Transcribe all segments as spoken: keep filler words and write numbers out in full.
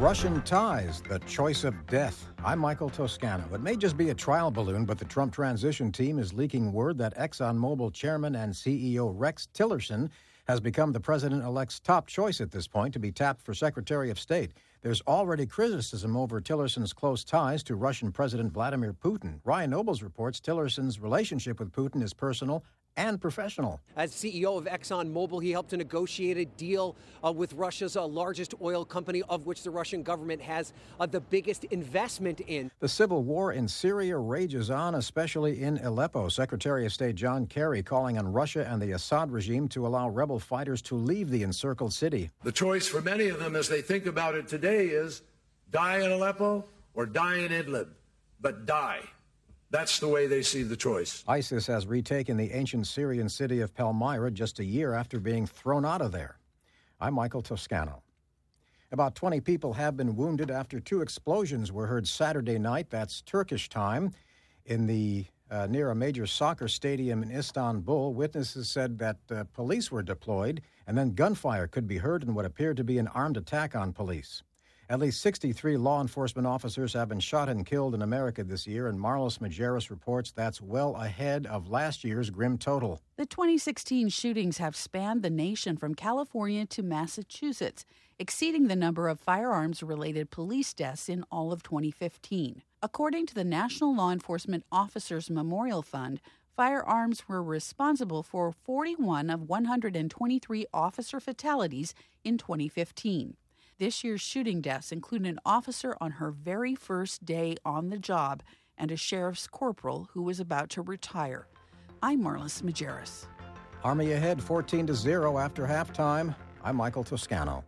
Russian ties, the choice of death. I'm Michael Toscano. It may just be a trial balloon, but the Trump transition team is leaking word that ExxonMobil chairman and C E O Rex Tillerson has become the president-elect's top choice at this point to be tapped for Secretary of State. There's already criticism over Tillerson's close ties to Russian President Vladimir Putin. Ryan Nobles reports Tillerson's relationship with Putin is personal and professional. As C E O of ExxonMobil, he helped to negotiate a deal uh, with Russia's uh, largest oil company, of which the Russian government has uh, the biggest investment in. The civil war in Syria rages on, especially in Aleppo. Secretary of State John Kerry calling on Russia and the Assad regime to allow rebel fighters to leave the encircled city. The choice for many of them as they think about it today is die in Aleppo or die in Idlib, but die. That's the way they see the choice. ISIS has retaken the ancient Syrian city of Palmyra just a year after being thrown out of there. I'm Michael Toscano. About twenty people have been wounded after two explosions were heard Saturday night, that's Turkish time, in the uh, near a major soccer stadium in Istanbul. Witnesses said that uh, police were deployed, and then gunfire could be heard in what appeared to be an armed attack on police. At least sixty-three law enforcement officers have been shot and killed in America this year, and Marlis Majerus reports that's well ahead of last year's grim total. The twenty sixteen shootings have spanned the nation from California to Massachusetts, exceeding the number of firearms-related police deaths in all of twenty fifteen. According to the National Law Enforcement Officers Memorial Fund, firearms were responsible for forty-one of one hundred twenty-three officer fatalities in twenty fifteen. This year's shooting deaths include an officer on her very first day on the job and a sheriff's corporal who was about to retire. I'm Marlis Majerus. Army ahead fourteen to zero after halftime. I'm Michael Toscano.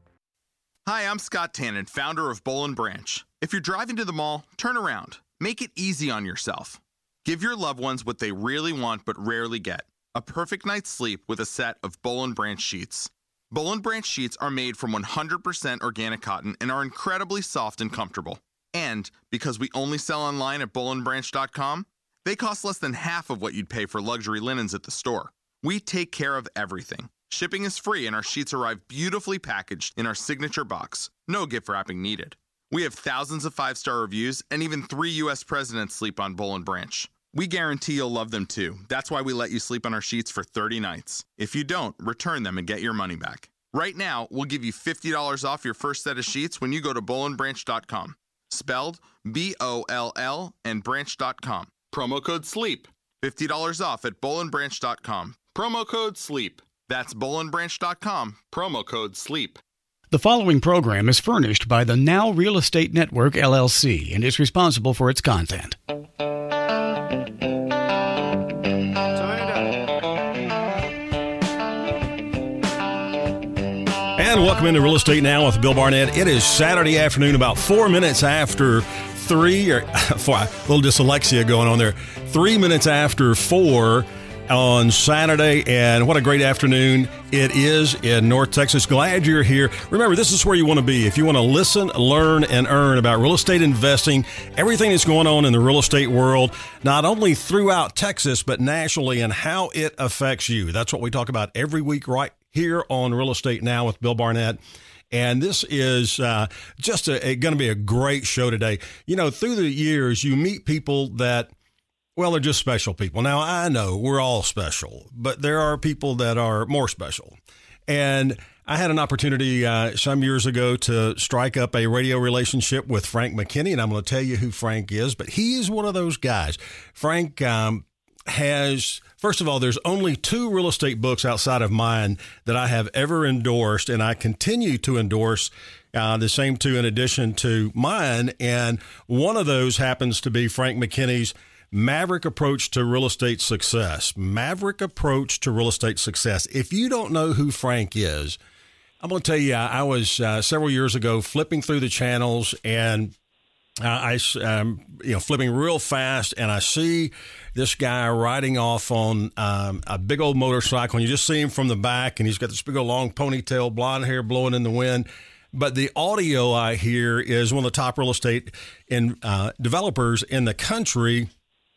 Hi, I'm Scott Tannen, founder of Boll and Branch. If you're driving to the mall, turn around. Make it easy on yourself. Give your loved ones what they really want but rarely get. A perfect night's sleep with a set of Boll and Branch sheets. Boll and Branch sheets are made from one hundred percent organic cotton and are incredibly soft and comfortable. And because we only sell online at boll and branch dot com, they cost less than half of what you'd pay for luxury linens at the store. We take care of everything. Shipping is free and our sheets arrive beautifully packaged in our signature box. No gift wrapping needed. We have thousands of five-star reviews and even three U S presidents sleep on Boll and Branch. We guarantee you'll love them too. That's why we let you sleep on our sheets for thirty nights. If you don't, return them and get your money back. Right now, we'll give you fifty dollars off your first set of sheets when you go to boll and branch dot com. Spelled B O L L and branch dot com. Promo code SLEEP. fifty dollars off at boll and branch dot com. Promo code SLEEP. That's boll and branch dot com. Promo code SLEEP. The following program is furnished by the Now Real Estate Network, L L C, and is responsible for its content. And welcome into Real Estate Now with Bill Barnett. It is Saturday afternoon, about four minutes after three, or four, a little dyslexia going on there, three minutes after four on Saturday. And what a great afternoon it is in North Texas. Glad you're here. Remember, this is where you want to be. If you want to listen, learn, and earn about real estate investing, everything that's going on in the real estate world, not only throughout Texas, but nationally, and how it affects you. That's what we talk about every week right here on Real Estate Now with Bill Barnett. And this is uh, just a, a, going to be a great show today. You know, through the years, you meet people that, well, they're just special people. Now, I know we're all special, but there are people that are more special. And I had an opportunity uh, some years ago to strike up a radio relationship with Frank McKinney, and I'm going to tell you who Frank is, but he is one of those guys. Frank um, has... First of all, there's only two real estate books outside of mine that I have ever endorsed, and I continue to endorse uh, the same two in addition to mine. And one of those happens to be Frank McKinney's Maverick Approach to Real Estate Success. Maverick Approach to Real Estate Success. If you don't know who Frank is, I'm going to tell you, I was uh, several years ago flipping through the channels and Uh, I, um, you know, flipping real fast, and I see this guy riding off on um, a big old motorcycle, and you just see him from the back, and he's got this big old long ponytail, blonde hair blowing in the wind. But the audio I hear is one of the top real estate in, uh, developers in the country,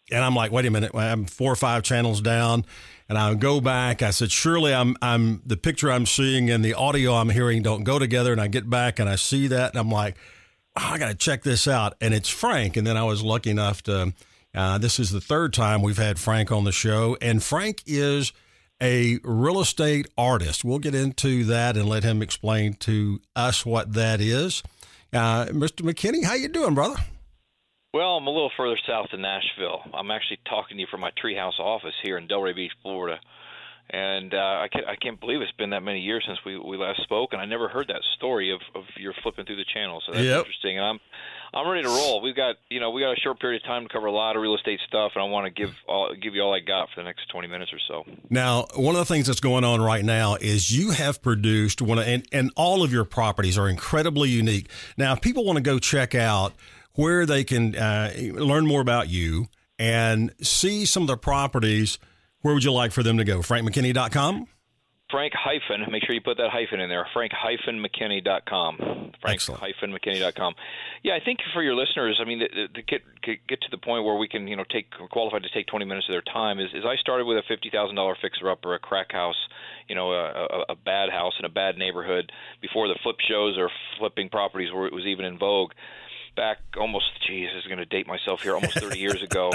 and I'm like, wait a minute, I'm four or five channels down. And I go back. I said, surely I'm, I'm the picture I'm seeing and the audio I'm hearing don't go together. And I get back and I see that. And I'm like, oh, I got to check this out. And it's Frank. And then I was lucky enough to, uh, this is the third time we've had Frank on the show. And Frank is a real estate artist. We'll get into that and let him explain to us what that is. Uh, Mister McKinney, how you doing, brother? Well, I'm a little further south than Nashville. I'm actually talking to you from my treehouse office here in Delray Beach, Florida. And uh, I, can't, I can't believe it's been that many years since we, we last spoke, and I never heard that story of, of your flipping through the channels. So that's yep. interesting. And I'm I'm ready to roll. We've got you know we got a short period of time to cover a lot of real estate stuff, and I want to give all, give you all I got for the next twenty minutes or so. Now, one of the things that's going on right now is you have produced one, of, and and all of your properties are incredibly unique. Now, if people want to go check out where they can uh, learn more about you and see some of the properties, where would you like for them to go? frank mckinney dot com? Frank hyphen, make sure you put that hyphen in there, frank hyphen mckinney dot com. frank hyphen mckinney dot com. Yeah, I think for your listeners, I mean, to, to get get to the point where we can, you know, take qualified to take twenty minutes of their time is, is I started with a fifty thousand dollars fixer-upper, a crack house, you know, a, a, a bad house in a bad neighborhood before the flip shows or flipping properties where it was even in vogue. Back almost, geez, this is going to date myself here, almost thirty years ago.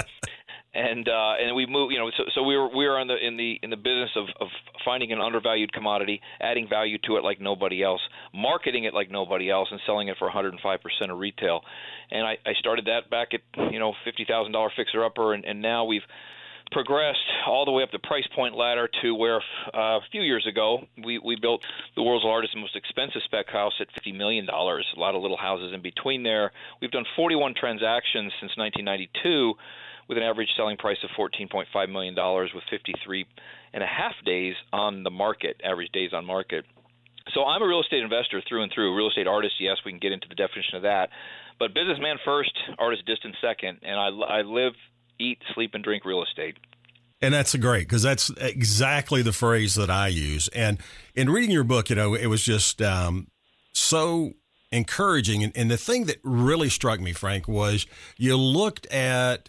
And uh, and we moved, you know, so, so we were we were in the in the in the business of, of finding an undervalued commodity, adding value to it like nobody else, marketing it like nobody else, and selling it for one hundred five percent of retail. And I, I started that back at you know fifty thousand dollars fixer upper, and, and now we've progressed all the way up the price point ladder to where uh, a few years ago we, we built the world's largest and most expensive spec house at fifty million dollars. A lot of little houses in between there. We've done forty-one transactions since nineteen ninety-two. With an average selling price of fourteen point five million dollars with fifty-three and a half days on the market, average days on market. So I'm a real estate investor through and through. Real estate artist, yes, we can get into the definition of that. But businessman first, artist distant second. And I, I live, eat, sleep, and drink real estate. And that's great because that's exactly the phrase that I use. And in reading your book, you know, it was just um, so encouraging. And, and the thing that really struck me, Frank, was you looked at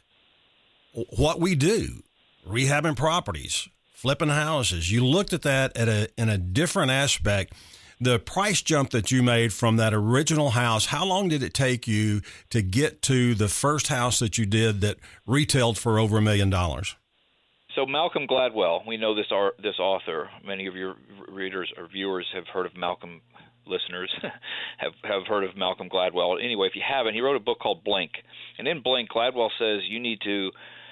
what we do, rehabbing properties, flipping houses. You looked at that at a in a different aspect. The price jump that you made from that original house, how long did it take you to get to the first house that you did that retailed for over a million dollars? So Malcolm Gladwell, we know this art, this author. Many of your readers or viewers have heard of Malcolm. Listeners have, have heard of Malcolm Gladwell. Anyway, if you haven't, he wrote a book called Blink. And in Blink, Gladwell says you need to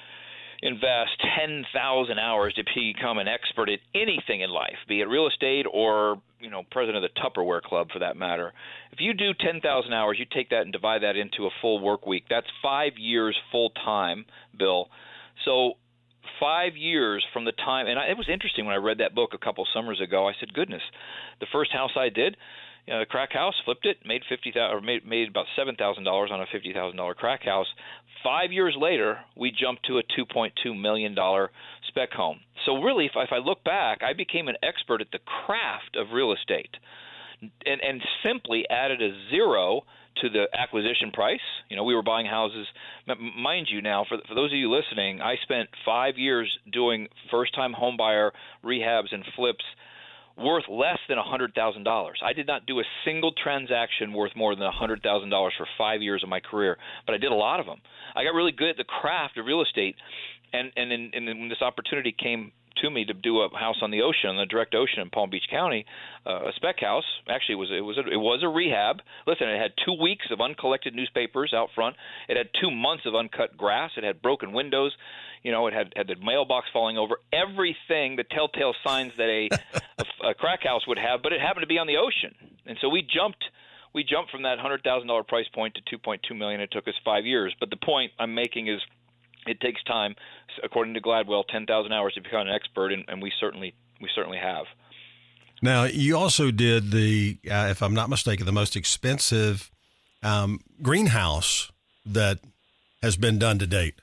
invest ten thousand hours to become an expert at anything in life, be it real estate or, you know, president of the Tupperware Club for that matter. If you do ten thousand hours, you take that and divide that into a full work week. That's five years full time, Bill. So five years from the time, and I, it was interesting when I read that book a couple summers ago. I said, goodness, the first house I did, you know, the crack house, flipped it, made fifty thousand, or made made about seven thousand dollars on a fifty thousand dollar crack house. Five years later, we jumped to a two point two million dollar spec home. So really, if, if I look back, I became an expert at the craft of real estate, and and simply added a zero to the acquisition price. You know, we were buying houses. Mind you, now for for those of you listening, I spent five years doing first-time home buyer rehabs and flips worth less than one hundred thousand dollars. I did not do a single transaction worth more than one hundred thousand dollars for five years of my career, but I did a lot of them. I got really good at the craft of real estate, and and, in, and when this opportunity came to me to do a house on the ocean, on the direct ocean in Palm Beach County, uh, a spec house. Actually, it was it was a, it was a rehab. Listen, it had two weeks of uncollected newspapers out front. It had two months of uncut grass. It had broken windows. You know, it had had the mailbox falling over. Everything, the telltale signs that a, a, a crack house would have, but it happened to be on the ocean. And so we jumped. We jumped from that one hundred thousand dollars price point to two point two million dollars. It took us five years. But the point I'm making is, it takes time, according to Gladwell, ten thousand hours to become an expert, and, and we certainly we certainly have. Now, you also did the, uh, if I'm not mistaken, the most expensive um, greenhouse that has been done to date.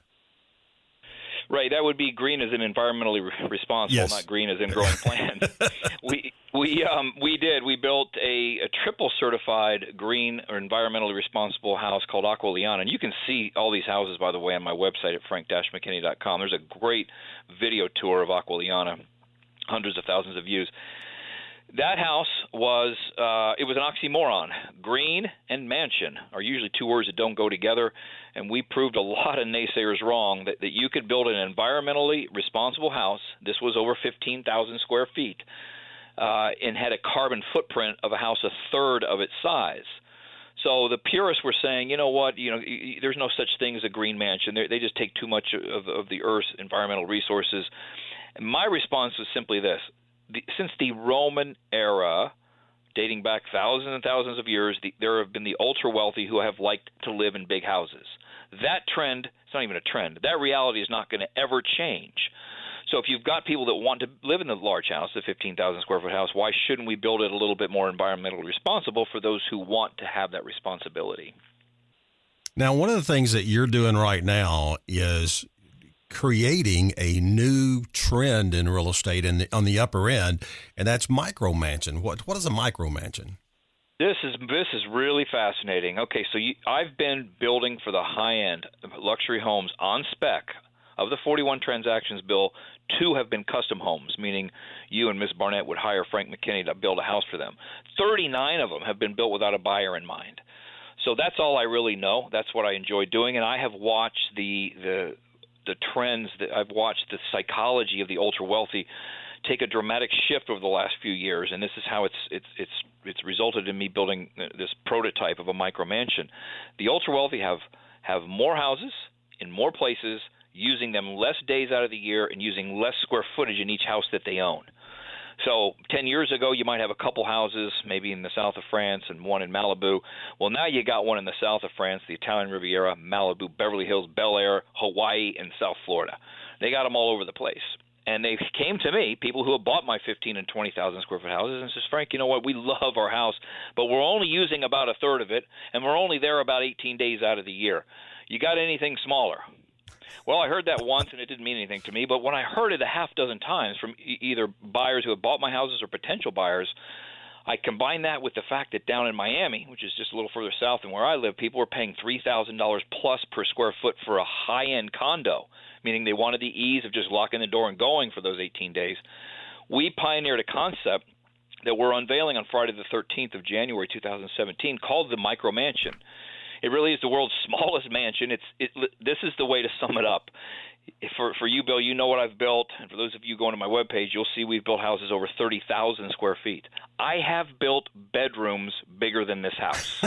Right, that would be green as in environmentally re- responsible, yes. Not green as in growing plants. we We um, we did. We built a, a triple certified green or environmentally responsible house called Aquiliana. And you can see all these houses, by the way, on my website at frank dash mckinney dot com. There's a great video tour of Aquiliana, hundreds of thousands of views. That house was uh, it was an oxymoron. Green and mansion are usually two words that don't go together, and we proved a lot of naysayers wrong that, that you could build an environmentally responsible house. This was over fifteen thousand square feet. Uh, and had a carbon footprint of a house a third of its size. So the purists were saying, you know what, you know, there's no such thing as a green mansion. They're, they just take too much of, of the Earth's environmental resources. And my response was simply this. The, since the Roman era, dating back thousands and thousands of years, the, there have been the ultra-wealthy who have liked to live in big houses. That trend, it's not even a trend, that reality is not going to ever change. So if you've got people that want to live in the large house, the fifteen thousand square foot house, why shouldn't we build it a little bit more environmentally responsible for those who want to have that responsibility? Now, one of the things that you're doing right now is creating a new trend in real estate in the, on the upper end, and that's micro mansion. What what is a micro mansion? This is this is really fascinating. Okay, so you, I've been building for the high end luxury homes on spec. Of the forty-one transactions, Bill, two have been custom homes, meaning you and Miz Barnett would hire Frank McKinney to build a house for them. thirty-nine of them have been built without a buyer in mind. So that's all I really know. That's what I enjoy doing, and I have watched the the the trends. That I've watched the psychology of the ultra wealthy take a dramatic shift over the last few years, and this is how it's it's it's it's resulted in me building this prototype of a micro mansion. The ultra wealthy have have more houses in more places, using them less days out of the year and using less square footage in each house that they own. So ten years ago, you might have a couple houses, maybe in the south of France and one in Malibu. Well, now you got one in the south of France, the Italian Riviera, Malibu, Beverly Hills, Bel Air, Hawaii, and South Florida. They got them all over the place. And they came to me, people who have bought my fifteen and twenty thousand square foot houses, and says, Frank, you know what, we love our house, but we're only using about a third of it, and we're only there about eighteen days out of the year. You got anything smaller? Well, I heard that once, and it didn't mean anything to me. But when I heard it a half dozen times from e- either buyers who have bought my houses or potential buyers, I combined that with the fact that down in Miami, which is just a little further south than where I live, people were paying three thousand dollars plus per square foot for a high-end condo, meaning they wanted the ease of just locking the door and going for those eighteen days. We pioneered a concept that we're unveiling on Friday the thirteenth of January two thousand seventeen called the Micro Mansion. It really is the world's smallest mansion. It's it. This is the way to sum it up. For for you, Bill, you know what I've built, and for those of you going to my webpage, you'll see we've built houses over thirty thousand square feet. I have built bedrooms bigger than this house.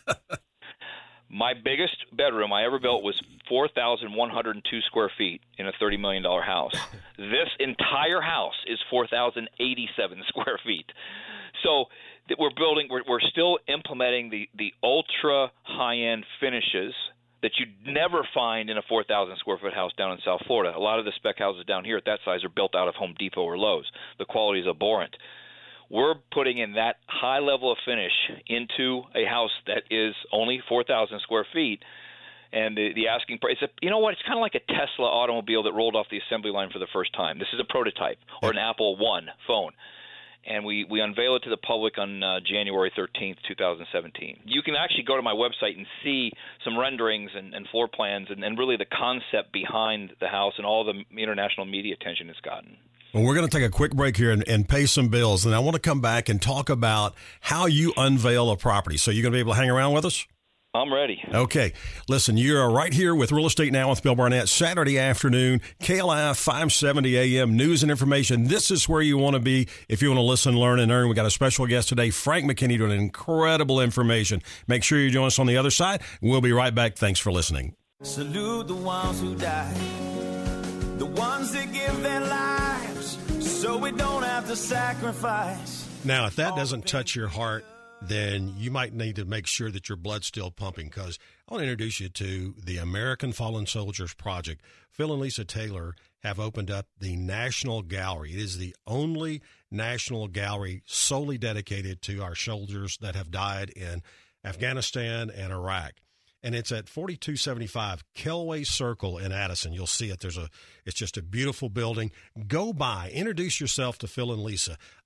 My biggest bedroom I ever built was four thousand one hundred two square feet in a thirty million dollars house. This entire house is four thousand eighty-seven square feet. So that we're building, we're, we're still implementing the, the ultra high-end finishes that you'd never find in a four thousand square foot house down in South Florida. A lot of the spec houses down here at that size are built out of Home Depot or Lowe's. The quality is abhorrent. We're putting in that high level of finish into a house that is only four thousand square feet. And the, the asking price, it's a, you know what, it's kind of like a Tesla automobile that rolled off the assembly line for the first time. This is a prototype, or an Apple One phone. And we, we unveil it to the public on uh, January thirteenth, twenty seventeen. You can actually go to my website and see some renderings and, and floor plans and, and really the concept behind the house and all the international media attention it's gotten. Well, we're going to take a quick break here and, and pay some bills. And I want to come back and talk about how you unveil a property. So you're going to be able to hang around with us? I'm ready. Okay. Listen, you're right here with Real Estate Now with Bill Barnett, Saturday afternoon, K L I F five seventy A M, news and information. This is where you want to be if you want to listen, learn, and earn. We got a special guest today, Frank McKinney, doing incredible information. Make sure you join us on the other side. We'll be right back. Thanks for listening. Salute the ones who died, the ones that give their lives so we don't have to sacrifice. Now, if that doesn't touch your heart, then you might need to make sure that your blood's still pumping, because I want to introduce you to the American Fallen Soldiers Project. Phil and Lisa Taylor have opened up the National Gallery. It is the only national gallery solely dedicated to our soldiers that have died in Afghanistan and Iraq. And it's at forty-two seventy-five Kelway Circle in Addison. You'll see it. There's a, it's just a beautiful building. Go by, introduce yourself to Phil and Lisa.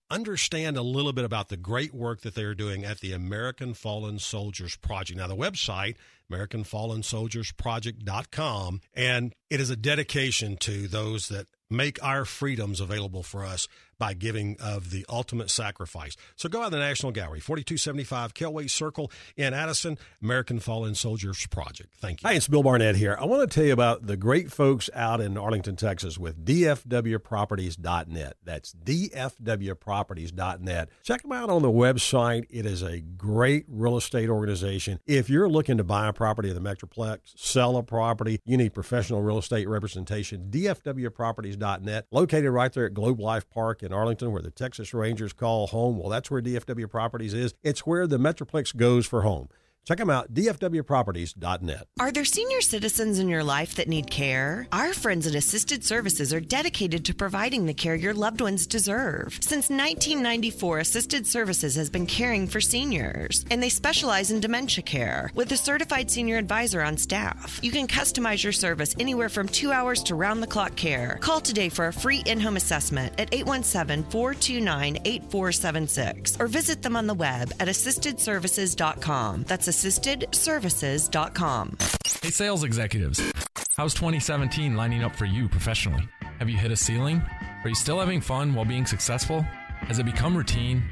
understand a little bit about the great work that they're doing at the American Fallen Soldiers Project. Now, the website, American Fallen Soldiers Project dot com, and it is a dedication to those that make our freedoms available for us by giving of the ultimate sacrifice. So go out to the National Gallery, forty-two seventy-five Kelway Circle in Addison, American Fallen Soldiers Project. Thank you. Hi, it's Bill Barnett here. I want to tell you about the great folks out in Arlington, Texas with D F W properties dot net. That's D F W properties dot net. Check them out on the website. It is a great real estate organization. If you're looking to buy a property in the Metroplex, sell a property, you need professional real estate representation, D F W properties dot net, located right there at Globe Life Park in Arlington, where the Texas Rangers call home. Well, that's where D F W Properties is. It's where the Metroplex goes for home. Check them out, D F W properties dot net. Are there senior citizens in your life that need care? Our friends at Assisted Services are dedicated to providing the care your loved ones deserve. Since nineteen ninety-four, Assisted Services has been caring for seniors, and they specialize in dementia care with a certified senior advisor on staff. You can customize your service anywhere from two hours to round-the-clock care. Call today for a free in-home assessment at eight one seven, four two nine, eight four seven six or visit them on the web at assisted services dot com. That's assisted services dot com. Hey, sales executives. How's twenty seventeen lining up for you professionally? Have you hit a ceiling? Are you still having fun while being successful? Has it become routine?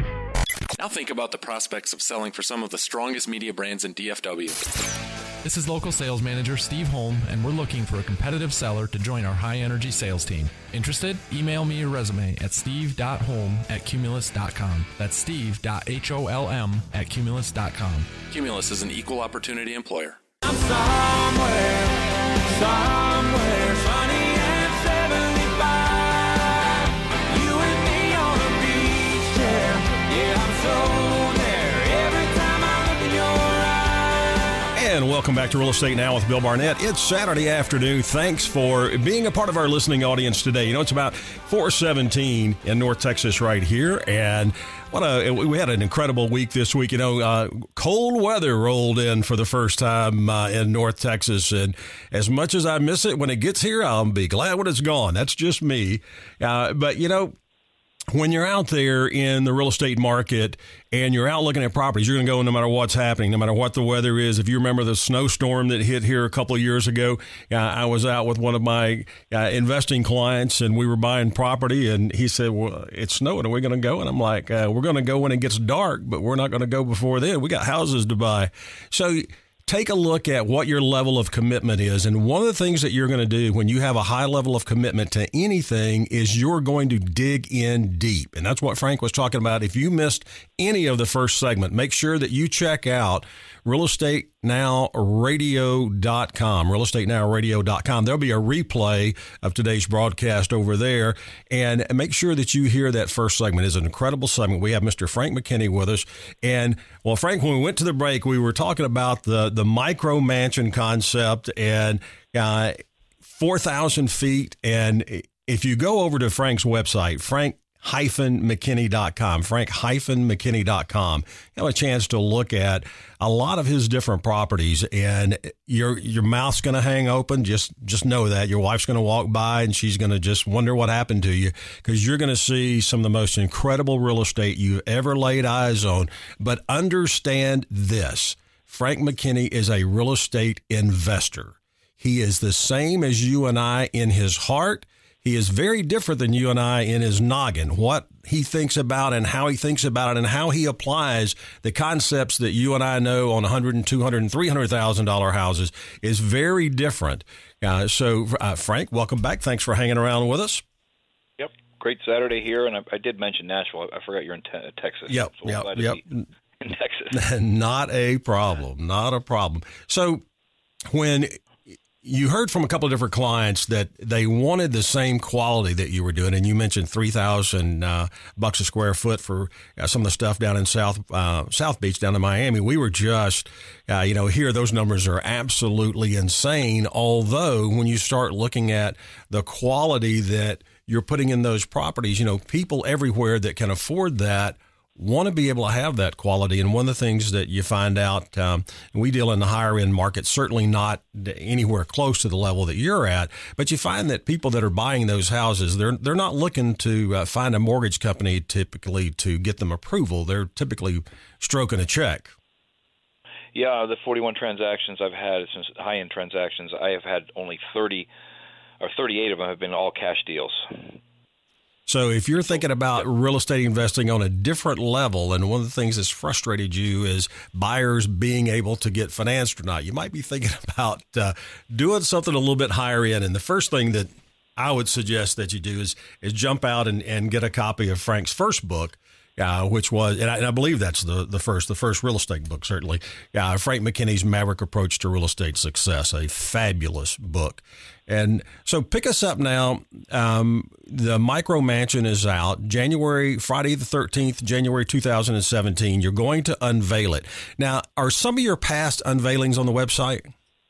Now think about the prospects of selling for some of the strongest media brands in D F W. This is local sales manager Steve Holm, and we're looking for a competitive seller to join our high-energy sales team. Interested? Email me your resume at steve dot holm at cumulus dot com. That's steve dot holm at cumulus dot com. Cumulus is an equal opportunity employer. I'm somewhere, somewhere sunny and seventy-five. You and me on a beach chair. Yeah, I'm so there every time I look in your eyes. And welcome back to Real Estate Now with Bill Barnett. It's Saturday afternoon. Thanks for being a part of our listening audience today. You know, it's about four seventeen in North Texas right here, and what a we had an incredible week this week. You know, uh, cold weather rolled in for the first time uh, in North Texas, and as much as I miss it when it gets here, I'll be glad when it's gone. That's just me. Uh, but you know, when you're out there in the real estate market and you're out looking at properties, you're going to go no matter what's happening, no matter what the weather is. If you remember the snowstorm that hit here a couple of years ago, uh, I was out with one of my uh, investing clients and we were buying property, and he said, well, it's snowing. Are we going to go? And I'm like, uh, we're going to go when it gets dark, but we're not going to go before then. We got houses to buy. So take a look at what your level of commitment is. And one of the things that you're going to do when you have a high level of commitment to anything is you're going to dig in deep. And that's what Frank was talking about. If you missed any of the first segment, make sure that you check out real estate now radio dot com, real estate now radio dot com. There'll be a replay of today's broadcast over there, and make sure that you hear that first segment. It's an incredible segment. We have Mister Frank McKinney with us. And, well, Frank, when we went to the break, we were talking about the, the micro mansion concept and uh, four thousand feet. And if you go over to Frank's website, Frank McKinney dot com, Frank McKinney dot com. You have a chance to look at a lot of his different properties, and your your mouth's going to hang open. Just just know that your wife's going to walk by and she's going to just wonder what happened to you, because you're going to see some of the most incredible real estate you've ever laid eyes on. But understand this: Frank McKinney is a real estate investor. He is the same as you and I in his heart. He is very different than you and I in his noggin. What he thinks about and how he thinks about it and how he applies the concepts that you and I know on one hundred thousand dollars, two hundred thousand dollars, and three hundred thousand dollars houses is very different. Uh, so, uh, Frank, welcome back. Thanks for hanging around with us. Yep. Great Saturday here. And I, I did mention Nashville. I, I forgot you're in te- Texas. Yep. So yep. glad yep. to be in Texas. Not a problem. Not a problem. So when you heard from a couple of different clients that they wanted the same quality that you were doing, and you mentioned three thousand uh, bucks a square foot for uh, some of the stuff down in South uh, South Beach down in Miami. We were just, uh, you know, here those numbers are absolutely insane. Although when you start looking at the quality that you're putting in those properties, you know, people everywhere that can afford that want to be able to have that quality. And one of the things that you find out, um, we deal in the higher end market, certainly not anywhere close to the level that you're at, but you find that people that are buying those houses, they're they're not looking to uh, find a mortgage company typically to get them approval. They're typically stroking a check. Yeah, the forty-one transactions I've had, since high-end transactions, I have had only thirty or thirty-eight of them have been all cash deals. So if you're thinking about real estate investing on a different level, and one of the things that's frustrated you is buyers being able to get financed or not, you might be thinking about uh, doing something a little bit higher end. And the first thing that I would suggest that you do is is jump out and, and get a copy of Frank's first book, Uh, which was, and I, and I believe that's the, the first, the first real estate book, certainly. Uh, Frank McKinney's Maverick Approach to Real Estate Success, a fabulous book. And so pick us up now. Um, the Micro Mansion is out January, Friday the thirteenth, January two thousand seventeen. You're going to unveil it. Now, are some of your past unveilings on the website?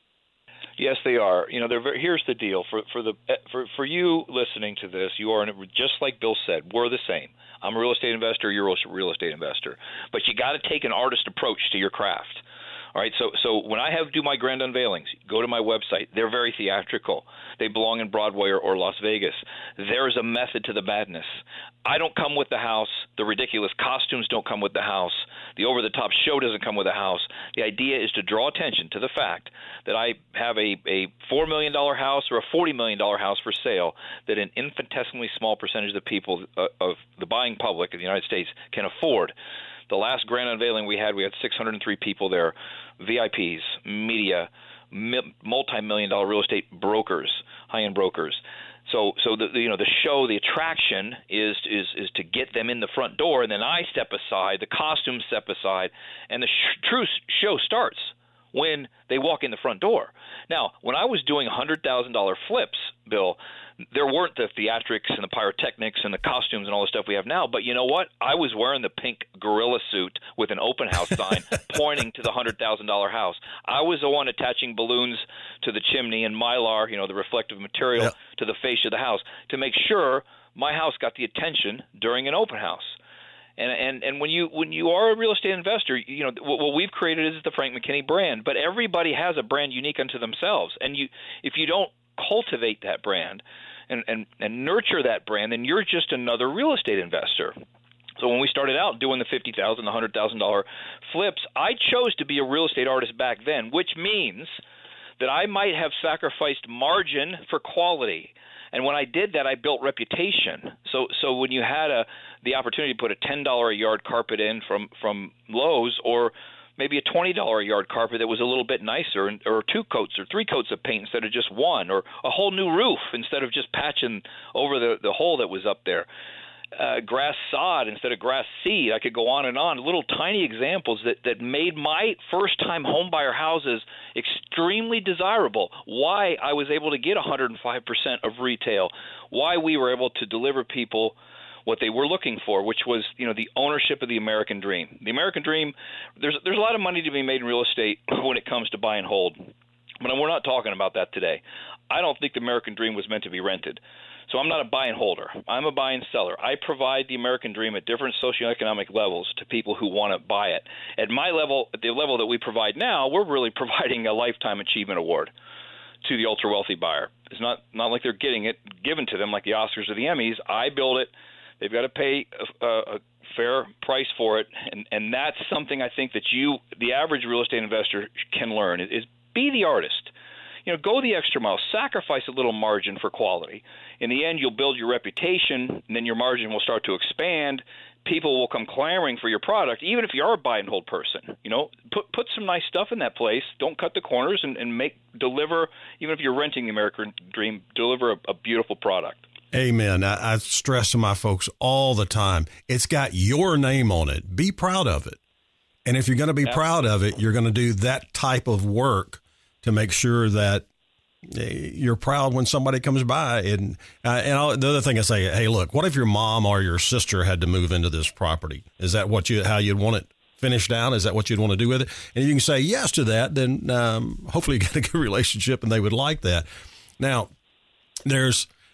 Yes, they are. You know, they're very, here's the deal for for the for for you listening to this. You are just like Bill said. We're the same. I'm a real estate investor. You're a real estate investor. But you got to take an artist approach to your craft. All right. So so when I have do my grand unveilings, go to my website. They're very theatrical. They belong in Broadway or, or Las Vegas. There is a method to the madness. I don't come with the house. The ridiculous costumes don't come with the house. The over-the-top show doesn't come with the house. The idea is to draw attention to the fact that I have a, a four million dollars house or a forty million dollars house for sale that an infinitesimally small percentage of the people uh, of the buying public in the United States can afford. The last grand unveiling we had, we had six hundred three people there, V I Ps, media, multi-million dollar real estate brokers, high-end brokers. So, so the you know the show, the attraction is is is to get them in the front door, and then I step aside, the costumes step aside, and the sh- true show starts when they walk in the front door. Now, when I was doing one hundred thousand dollars flips, Bill, there weren't the theatrics and the pyrotechnics and the costumes and all the stuff we have now. But you know what? I was wearing the pink gorilla suit with an open house sign pointing to the one hundred thousand dollars house. I was the one attaching balloons to the chimney and Mylar, you know, the reflective material, yeah. to the face of the house to make sure my house got the attention during an open house. And, and and when you when you are a real estate investor, you know what, what we've created is the Frank McKinney brand. But everybody has a brand unique unto themselves, and you if you don't cultivate that brand and, and, and nurture that brand, then you're just another real estate investor. So when we started out doing the fifty thousand dollars, the one hundred thousand dollars flips, I chose to be a real estate artist back then, which means that I might have sacrificed margin for quality. And when I did that, I built reputation. So so when you had a the opportunity to put a ten dollars a yard carpet in from, from Lowe's, or maybe a twenty dollars a yard carpet that was a little bit nicer, or two coats or three coats of paint instead of just one, or a whole new roof instead of just patching over the, the hole that was up there. Uh, grass sod instead of grass seed. I could go on and on. Little tiny examples that, that made my first-time homebuyer houses extremely desirable. Why I was able to get one hundred five percent of retail. Why we were able to deliver people what they were looking for, which was, you know, the ownership of the American dream. The American dream. There's there's a lot of money to be made in real estate when it comes to buy and hold, but we're not talking about that today. I don't think the American dream was meant to be rented. So I'm not a buy and holder. I'm a buy and seller. I provide the American dream at different socioeconomic levels to people who want to buy it. At my level, at the level that we provide now, we're really providing a lifetime achievement award to the ultra wealthy buyer. It's not not like they're getting it given to them like the Oscars or the Emmys. I build it. They've got to pay a, a fair price for it, and and that's something I think that you, the average real estate investor, can learn is be the artist. You know, go the extra mile, sacrifice a little margin for quality. In the end, you'll build your reputation, and then your margin will start to expand. People will come clamoring for your product, even if you are a buy and hold person. You know, put put some nice stuff in that place. Don't cut the corners, and, and make deliver. Even if you're renting the American dream, deliver a, a beautiful product. Amen. I, I stress to my folks all the time, it's got your name on it. Be proud of it. And if you're going to be Absolutely. proud of it, you're going to do that type of work to make sure that you're proud when somebody comes by. And uh, and I'll, the other thing I say, hey, look, what if your mom or your sister had to move into this property? Is that what you how you'd want it finished down? Is that what you'd want to do with it? And if you can say yes to that, then um, hopefully you get a good relationship and they would like that. Now, there's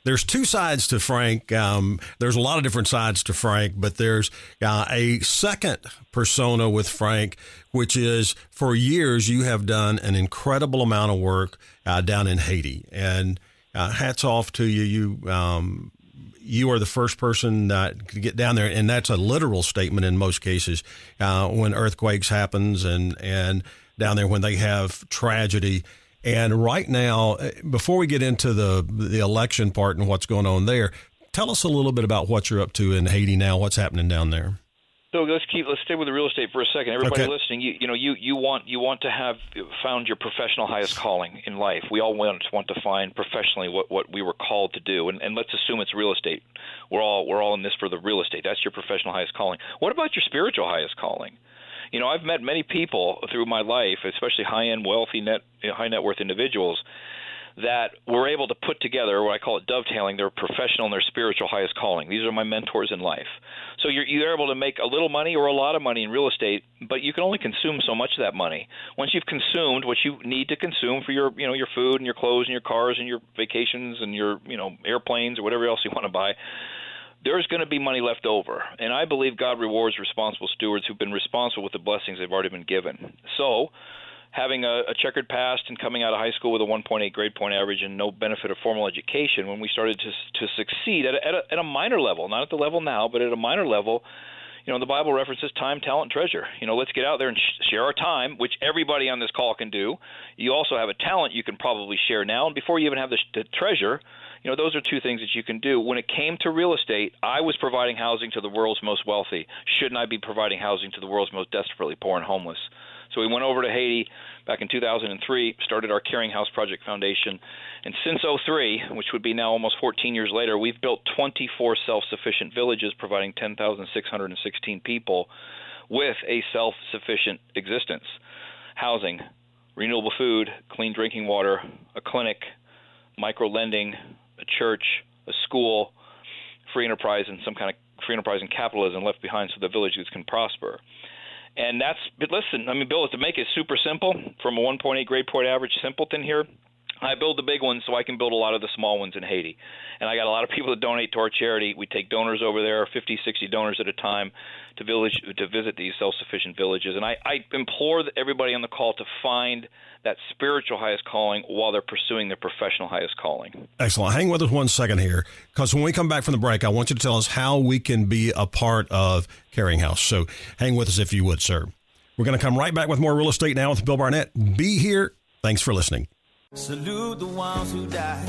there's two sides to Frank. Um, there's a lot of different sides to Frank, but there's uh, a second persona with Frank, which is for years you have done an incredible amount of work uh, down in Haiti. And uh, hats off to you. You um, you are the first person uh, to get down there, and that's a literal statement in most cases uh, when earthquakes happens and, and down there when they have tragedy. And right now, before we get into the the election part and what's going on there, tell us a little bit about what you're up to in Haiti now. What's happening down there? So let's keep let's stay with the real estate for a second. Everybody Okay. listening, you you know you, you want you want to have found your professional highest calling in life. We all want want to find professionally what, what we were called to do, and, and let's assume it's real estate. We're all we're all in this for the real estate. That's your professional highest calling. What about your spiritual highest calling? You know, I've met many people through my life, especially high-end, wealthy, net, high net worth individuals, that were able to put together what I call it dovetailing their professional and their spiritual highest calling. These are my mentors in life. So you're, you're able to make a little money or a lot of money in real estate, but you can only consume so much of that money. Once you've consumed what you need to consume for your, you know, your food and your clothes and your cars and your vacations and your, you know, airplanes or whatever else you want to buy, there's going to be money left over. And I believe God rewards responsible stewards who've been responsible with the blessings they've already been given. So having a, a checkered past and coming out of high school with a one point eight grade point average and no benefit of formal education, when we started to to succeed at a, at a, at a minor level, not at the level now, but at a minor level, you know, the Bible references time, talent, treasure. You know, let's get out there and sh- share our time, which everybody on this call can do. You also have a talent you can probably share now. And before you even have the, sh- the treasure, you know, those are two things that you can do. When it came to real estate, I was providing housing to the world's most wealthy. Shouldn't I be providing housing to the world's most desperately poor and homeless? So we went over to Haiti back in two thousand three, started our Caring House Project Foundation. And since oh three, which would be now almost fourteen years later, we've built twenty-four self-sufficient villages providing ten thousand six hundred sixteen people with a self-sufficient existence. Housing, renewable food, clean drinking water, a clinic, micro-lending, a church, a school, free enterprise, and some kind of free enterprise and capitalism left behind so the villages can prosper. And that's, but listen, I mean, Bill, to make it super simple, from a one point eight grade point average simpleton here, I build the big ones so I can build a lot of the small ones in Haiti. And I got a lot of people that donate to our charity. We take donors over there, fifty, sixty donors at a time, to village to visit these self-sufficient villages. And I, I implore everybody on the call to find that spiritual highest calling while they're pursuing their professional highest calling. Excellent. Hang with us one second here, because when we come back from the break, I want you to tell us how we can be a part of Caring House. So hang with us if you would, sir. We're going to come right back with more Real Estate Now with Bill Barnett. Be here. Thanks for listening. Salute the ones who died,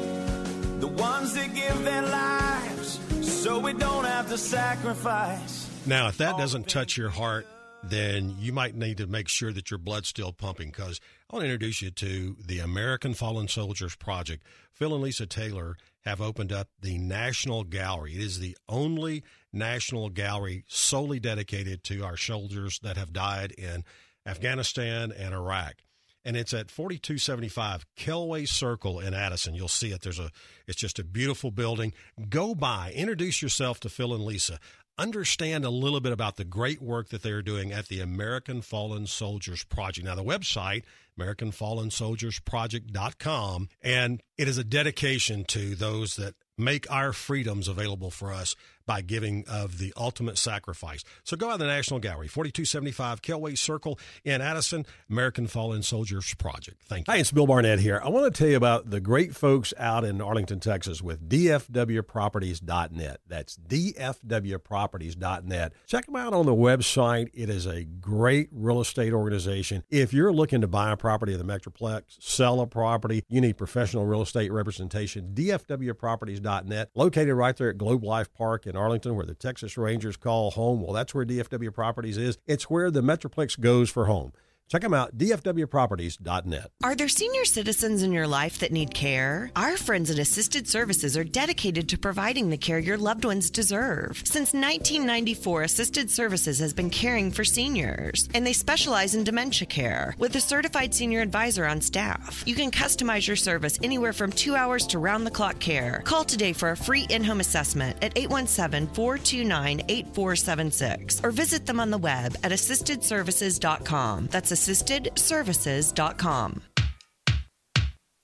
the ones that give their lives so we don't have to sacrifice. Now, if that doesn't touch your heart, then you might need to make sure that your blood's still pumping, because I want to introduce you to the American Fallen Soldiers Project. Phil and Lisa Taylor have opened up the National Gallery. It is the only national gallery solely dedicated to our soldiers that have died in Afghanistan and Iraq. And it's at forty-two seventy-five Kelway Circle in Addison. You'll see it. There's a, it's just a beautiful building. Go by, introduce yourself to Phil and Lisa. Understand a little bit about the great work that they're doing at the American Fallen Soldiers Project. Now, the website, American Fallen Soldiers Project dot com, and it is a dedication to those that make our freedoms available for us by giving of the ultimate sacrifice. So go out to the National Gallery, forty-two seventy-five Kelway Circle in Addison, American Fallen Soldiers Project. Thank you. Hi, it's Bill Barnett here. I want to tell you about the great folks out in Arlington, Texas with D F W properties dot net. That's D F W properties dot net. Check them out on the website. It is a great real estate organization. If you're looking to buy a property in the Metroplex, sell a property, you need professional real estate representation, D F W properties dot net, located right there at Globe Life Park in Arlington, where the Texas Rangers call home. Well, that's where D F W Properties is. It's where the Metroplex goes for home. Check them out, D F W properties dot net. Are there senior citizens in your life that need care? Our friends at Assisted Services are dedicated to providing the care your loved ones deserve. Since nineteen ninety-four, Assisted Services has been caring for seniors, and they specialize in dementia care with a certified senior advisor on staff. You can customize your service anywhere from two hours to round-the-clock care. Call today for a free in-home assessment at eight one seven, four two nine, eight four seven six or visit them on the web at assisted services dot com. That's assisted services dot com.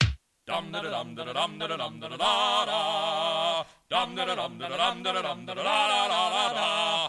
Dum da dum da dum da dum da da da. Dum da dum da dum da dum da da da da.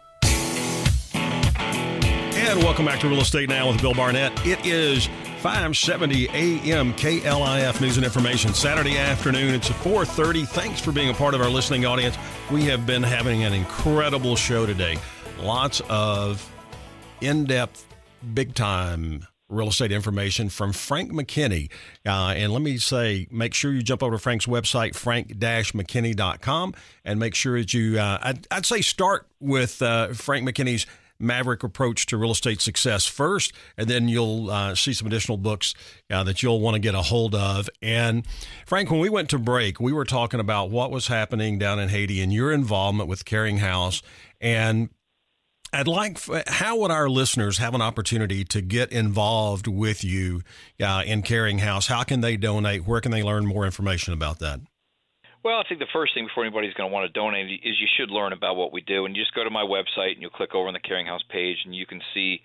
And welcome back to Real Estate Now with Bill Barnett. It is five seventy A M K L I F News and Information, Saturday afternoon. It's at four thirty. Thanks for being a part of our listening audience. We have been having an incredible show today. Lots of in-depth, big-time real estate information from Frank McKinney. Uh, and let me say, make sure you jump over to Frank's website, frank dash mckinney dot com, and make sure that you, uh, I'd, I'd say start with uh, Frank McKinney's Maverick Approach to Real Estate Success first, and then you'll uh, see some additional books uh, that you'll want to get a hold of. And Frank, when we went to break, we were talking about what was happening down in Haiti and your involvement with Caring House. And I'd like, how would our listeners have an opportunity to get involved with you uh, in Caring House? How can they donate? Where can they learn more information about that? Well, I think the first thing before anybody's going to want to donate is you should learn about what we do. And you just go to my website and you'll click over on the Caring House page and you can see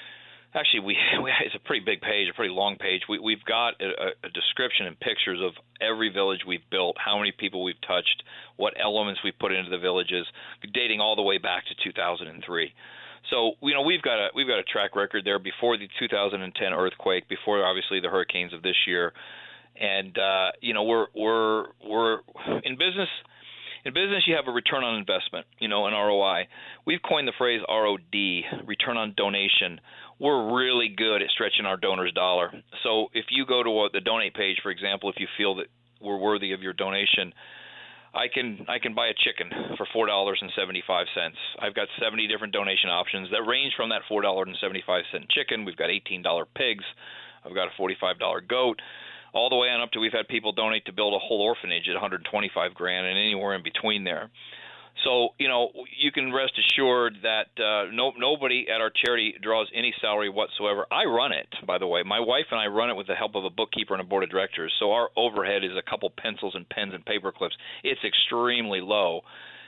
– actually, we, we it's a pretty big page, a pretty long page. We, we've got a, a description and pictures of every village we've built, how many people we've touched, what elements we've put into the villages, dating all the way back to two thousand three. So, you know, we've got a we've got a track record there before the two thousand ten earthquake, before obviously the hurricanes of this year. And uh, you know, we're we're we're in business. In business, you have a return on investment, you know, an R O I. We've coined the phrase R O D, return on donation. We're really good at stretching our donor's dollar. So if you go to the donate page, for example, if you feel that we're worthy of your donation, I can I can buy a chicken for four dollars and seventy-five cents. I've got seventy different donation options that range from that four dollars and seventy-five cent chicken. We've got eighteen dollar pigs. I've got a forty-five dollar goat. All the way on up to we've had people donate to build a whole orphanage at one hundred twenty-five grand and anywhere in between there. So, you know, you can rest assured that uh, no, nobody at our charity draws any salary whatsoever. I run it, by the way. My wife and I run it with the help of a bookkeeper and a board of directors. So our overhead is a couple pencils and pens and paper clips. It's extremely low.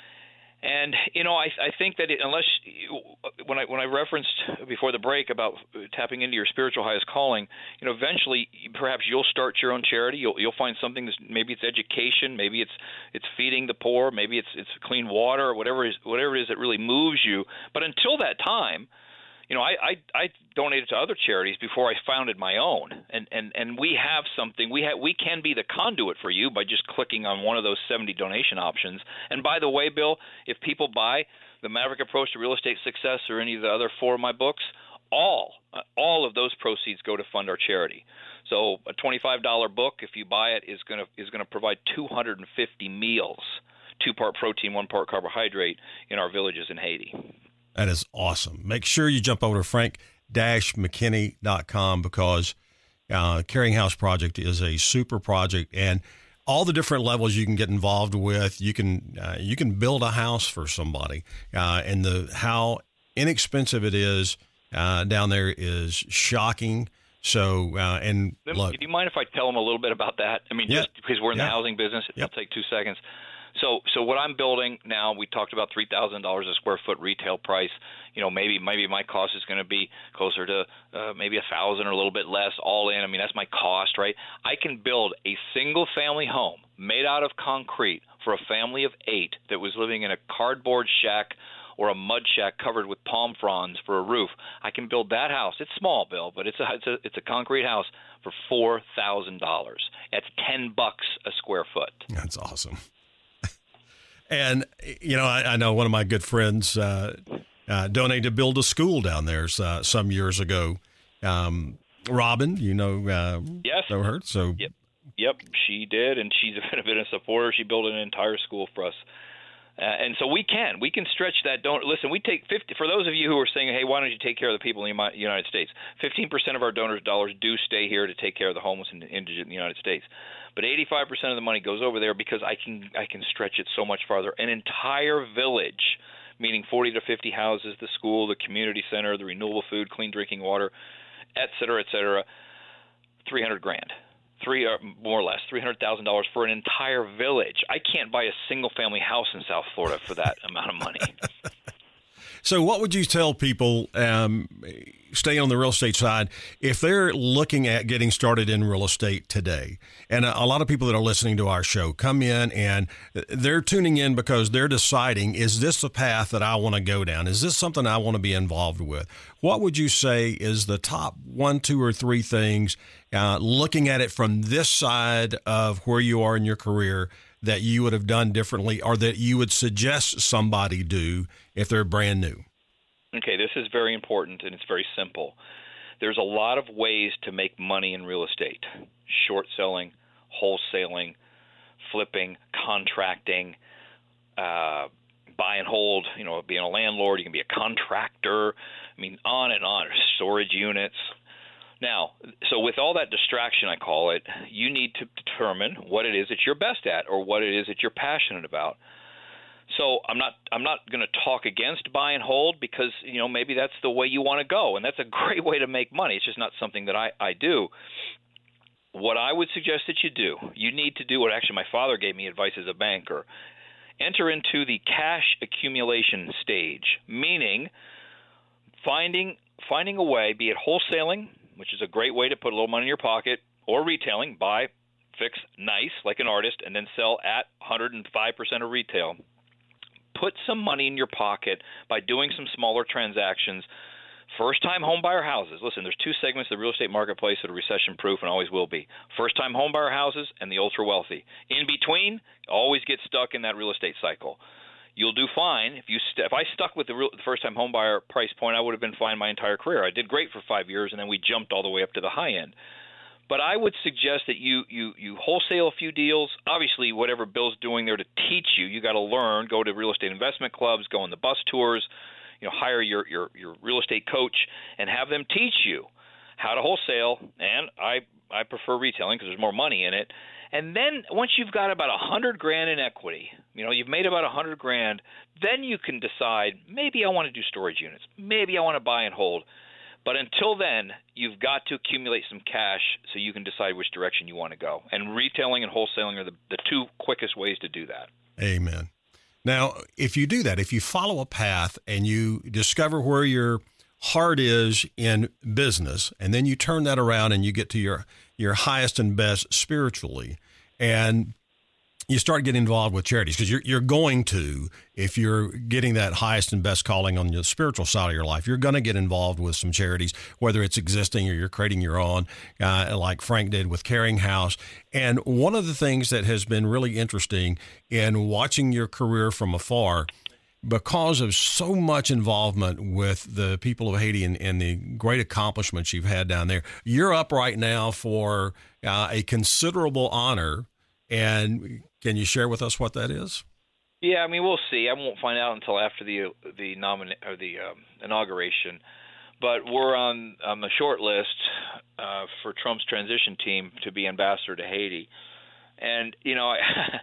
And, you know, I, I think that it, unless you, when I when I referenced before the break about tapping into your spiritual highest calling, you know, eventually perhaps you'll start your own charity. You'll you'll find something that's maybe it's education, maybe it's it's feeding the poor, maybe it's it's clean water, or whatever it is, whatever it is that really moves you. But until that time, you know, I, I, I donated to other charities before I founded my own, and, and, and we have something. We have we can be the conduit for you by just clicking on one of those seventy donation options. And by the way, Bill, if people buy the Maverick Approach to Real Estate Success or any of the other four of my books, all uh, all of those proceeds go to fund our charity. So a twenty-five dollar book, if you buy it, is going to is going to provide two hundred fifty meals, two part protein, one part carbohydrate in our villages in Haiti. That is awesome. Make sure you jump over to frank dash mckinney dot com because uh, Caring House Project is a super project, and all the different levels you can get involved with. You can uh, you can build a house for somebody, uh, and the how inexpensive it is uh, down there is shocking. So, uh, and look, do you mind if I tell them a little bit about that? I mean, yeah. just because we're in yeah. the housing business, yep. it'll take two seconds. So, so what I'm building now, we talked about three thousand dollars a square foot retail price. You know, maybe maybe my cost is going to be closer to uh, maybe a thousand or a little bit less all in. I mean, that's my cost, right? I can build a single family home made out of concrete for a family of eight that was living in a cardboard shack or a mud shack covered with palm fronds for a roof. I can build that house. It's small, Bill, but it's a it's a it's a concrete house for four thousand dollars. That's ten bucks a square foot. That's awesome. And, you know, I, I know one of my good friends uh, uh, donated to build a school down there uh, some years ago. Um, Robin, you know, uh, yes. know her? So, yep. Yep, she did, and she's been a supporter. She built an entire school for us. Uh, and so we can. We can stretch that. Don't Listen, we take fifty. For those of you who are saying, hey, why don't you take care of the people in the United States? fifteen percent of our donors' dollars do stay here to take care of the homeless and indigent in the United States. But eighty-five percent of the money goes over there because I can I can stretch it so much farther. An entire village, meaning forty to fifty houses, the school, the community center, the renewable food, clean drinking water, et cetera, et cetera, three hundred grand. Three or more or less, three hundred thousand dollars for an entire village. I can't buy a single-family house in South Florida for that amount of money. So what would you tell people, um, stay on the real estate side, if they're looking at getting started in real estate today? And a, a lot of people that are listening to our show come in and they're tuning in because they're deciding, is this the path that I want to go down? Is this something I want to be involved with? What would you say is the top one, two, or three things, uh, looking at it from this side of where you are in your career, that you would have done differently, or that you would suggest somebody do if they're brand new? Okay, this is very important, and it's very simple. There's a lot of ways to make money in real estate: short selling, wholesaling, flipping, contracting, uh, buy and hold, you know, being a landlord. You can be a contractor. I mean, on and on. Storage units. Now, so with all that distraction, I call it, you need to determine what it is that you're best at or what it is that you're passionate about. So I'm not I'm not going to talk against buy and hold, because, you know, maybe that's the way you want to go, and that's a great way to make money. It's just not something that I, I do. What I would suggest that you do, you need to do what actually my father gave me advice as a banker. Enter into the cash accumulation stage, meaning finding finding a way, be it wholesaling, which is a great way to put a little money in your pocket, or retailing, buy, fix, nice, like an artist, and then sell at one hundred five percent of retail. Put some money in your pocket by doing some smaller transactions. First-time homebuyer houses. Listen, there's two segments of the real estate marketplace that are recession-proof and always will be: first-time homebuyer houses and the ultra-wealthy. In between, always get stuck in that real estate cycle. You'll do fine. If you st- if I stuck with the, real, the first-time homebuyer price point, I would have been fine my entire career. I did great for five years, and then we jumped all the way up to the high end. But I would suggest that you you you wholesale a few deals. Obviously, whatever Bill's doing there to teach you, you got to learn. Go to real estate investment clubs, go on the bus tours, you know, hire your, your, your real estate coach and have them teach you how to wholesale. And I, I prefer retailing because there's more money in it. And then once you've got about a hundred grand in equity, you know, you've made about a hundred grand, then you can decide, maybe I want to do storage units. Maybe I want to buy and hold. But until then, you've got to accumulate some cash so you can decide which direction you want to go. And retailing and wholesaling are the, the two quickest ways to do that. Amen. Now, if you do that, if you follow a path and you discover where your heart is in business, and then you turn that around and you get to your, your highest and best spiritually, and you start getting involved with charities, because you're, you're going to, if you're getting that highest and best calling on the spiritual side of your life, you're going to get involved with some charities, whether it's existing or you're creating your own, uh, like Frank did with Caring House. And one of the things that has been really interesting in watching your career from afar, because of so much involvement with the people of Haiti and, and the great accomplishments you've had down there, you're up right now for uh, a considerable honor. And can you share with us what that is? Yeah, I mean, we'll see. I won't find out until after the the nomina- or the um, inauguration. But we're on, on the short list uh, for Trump's transition team to be ambassador to Haiti. And, you know,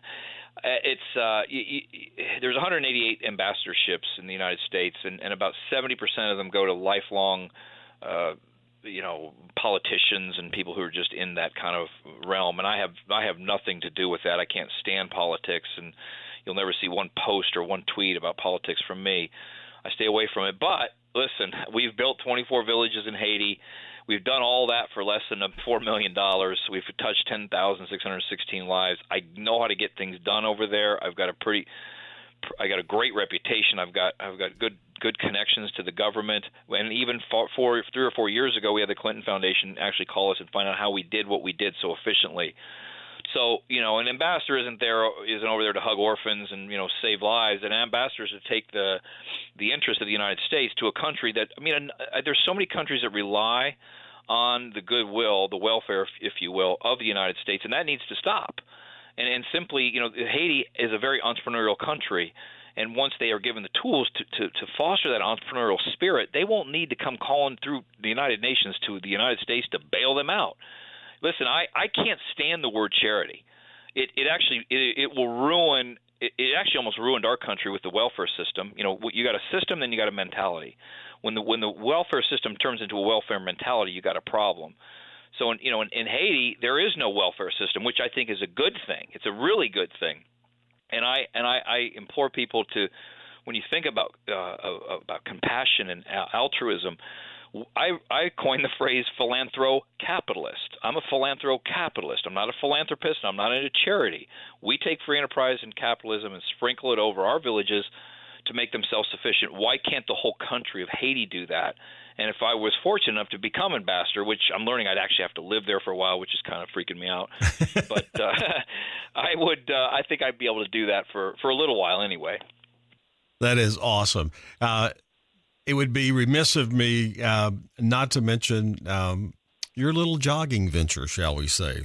it's uh, y- y- there's one hundred eighty-eight ambassadorships in the United States, and, and about seventy percent of them go to lifelong uh you know, politicians and people who are just in that kind of realm. And I have I have nothing to do with that. I can't stand politics, and you'll never see one post or one tweet about politics from me. I stay away from it. But listen, we've built twenty-four villages in Haiti. We've done all that for less than four million dollars. We've touched ten thousand six hundred sixteen lives. I know how to get things done over there. I've got a pretty I got a great reputation. I've got I've got good good connections to the government. And even four, four, three or four years ago, we had the Clinton Foundation actually call us and find out how we did what we did so efficiently. So, you know, an ambassador isn't there isn't over there to hug orphans and, you know, save lives. An ambassador is to take the the interest of the United States to a country that, I mean, there's so many countries that rely on the goodwill, the welfare, if you will, of the United States, and that needs to stop. And, and simply, you know, Haiti is a very entrepreneurial country, and once they are given the tools to, to, to foster that entrepreneurial spirit, they won't need to come calling through the United Nations to the United States to bail them out. Listen, I, I can't stand the word charity. It it actually it, it will ruin. It, it actually almost ruined our country with the welfare system. You know, you got a system, then you got a mentality. When the when the welfare system turns into a welfare mentality, you got a problem. So, in, you know, in, in Haiti, there is no welfare system, which I think is a good thing. It's a really good thing. And I and I, I implore people to, when you think about uh, about compassion and altruism, I, I coined the phrase philanthro-capitalist. I'm a philanthro-capitalist. I'm not a philanthropist. I'm not into charity. We take free enterprise and capitalism and sprinkle it over our villages to make them self-sufficient. Why can't the whole country of Haiti do that? And if I was fortunate enough to become ambassador, which I'm learning I'd actually have to live there for a while, which is kind of freaking me out, but uh, I would, uh, I think I'd be able to do that for, for a little while anyway. That is awesome. Uh, it would be remiss of me uh, not to mention um, your little jogging venture, shall we say.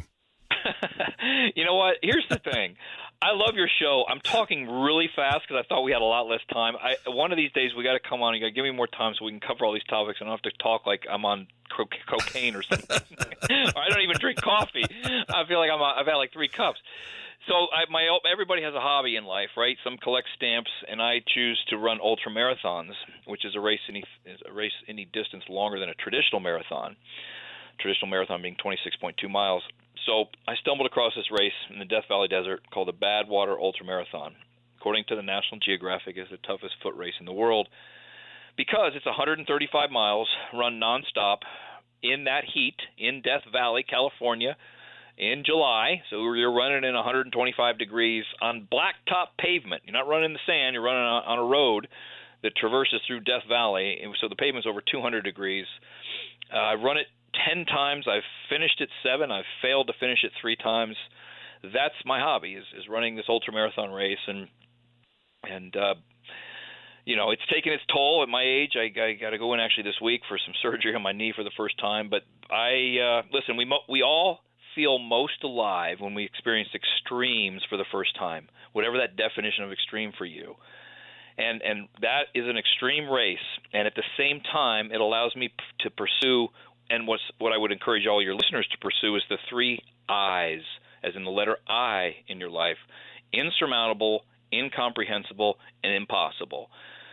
You know what? Here's the thing. I love your show. I'm talking really fast because I thought we had a lot less time. I, one of these days we got to come on. You got to give me more time so we can cover all these topics. I don't have to talk like I'm on co- cocaine or something. Or I don't even drink coffee. I feel like I'm. A, I've had like three cups. So I, my everybody has a hobby in life, right? Some collect stamps, and I choose to run ultra marathons, which is a race any is a race any distance longer than a traditional marathon. Traditional marathon being twenty-six point two miles. So I stumbled across this race in the Death Valley Desert called the Badwater Ultra Marathon. According to the National Geographic, it's the toughest foot race in the world because it's one hundred thirty-five miles run nonstop in that heat in Death Valley, California, in July. So you're running in one hundred twenty-five degrees on blacktop pavement. You're not running in the sand. You're running on, on a road that traverses through Death Valley. And so the pavement's over two hundred degrees. Uh, I run it ten times. I've finished it seven. I've failed to finish it three times. That's my hobby is, is running this ultramarathon race. And, and uh, you know, it's taken its toll at my age. I, I got to go in actually this week for some surgery on my knee for the first time. But I uh, listen, we, mo- we all feel most alive when we experience extremes for the first time, whatever that definition of extreme for you. And and that is an extreme race. And at the same time, it allows me p- to pursue And what's, what I would encourage all your listeners to pursue is the three I's, as in the letter I in your life: insurmountable, incomprehensible, and impossible.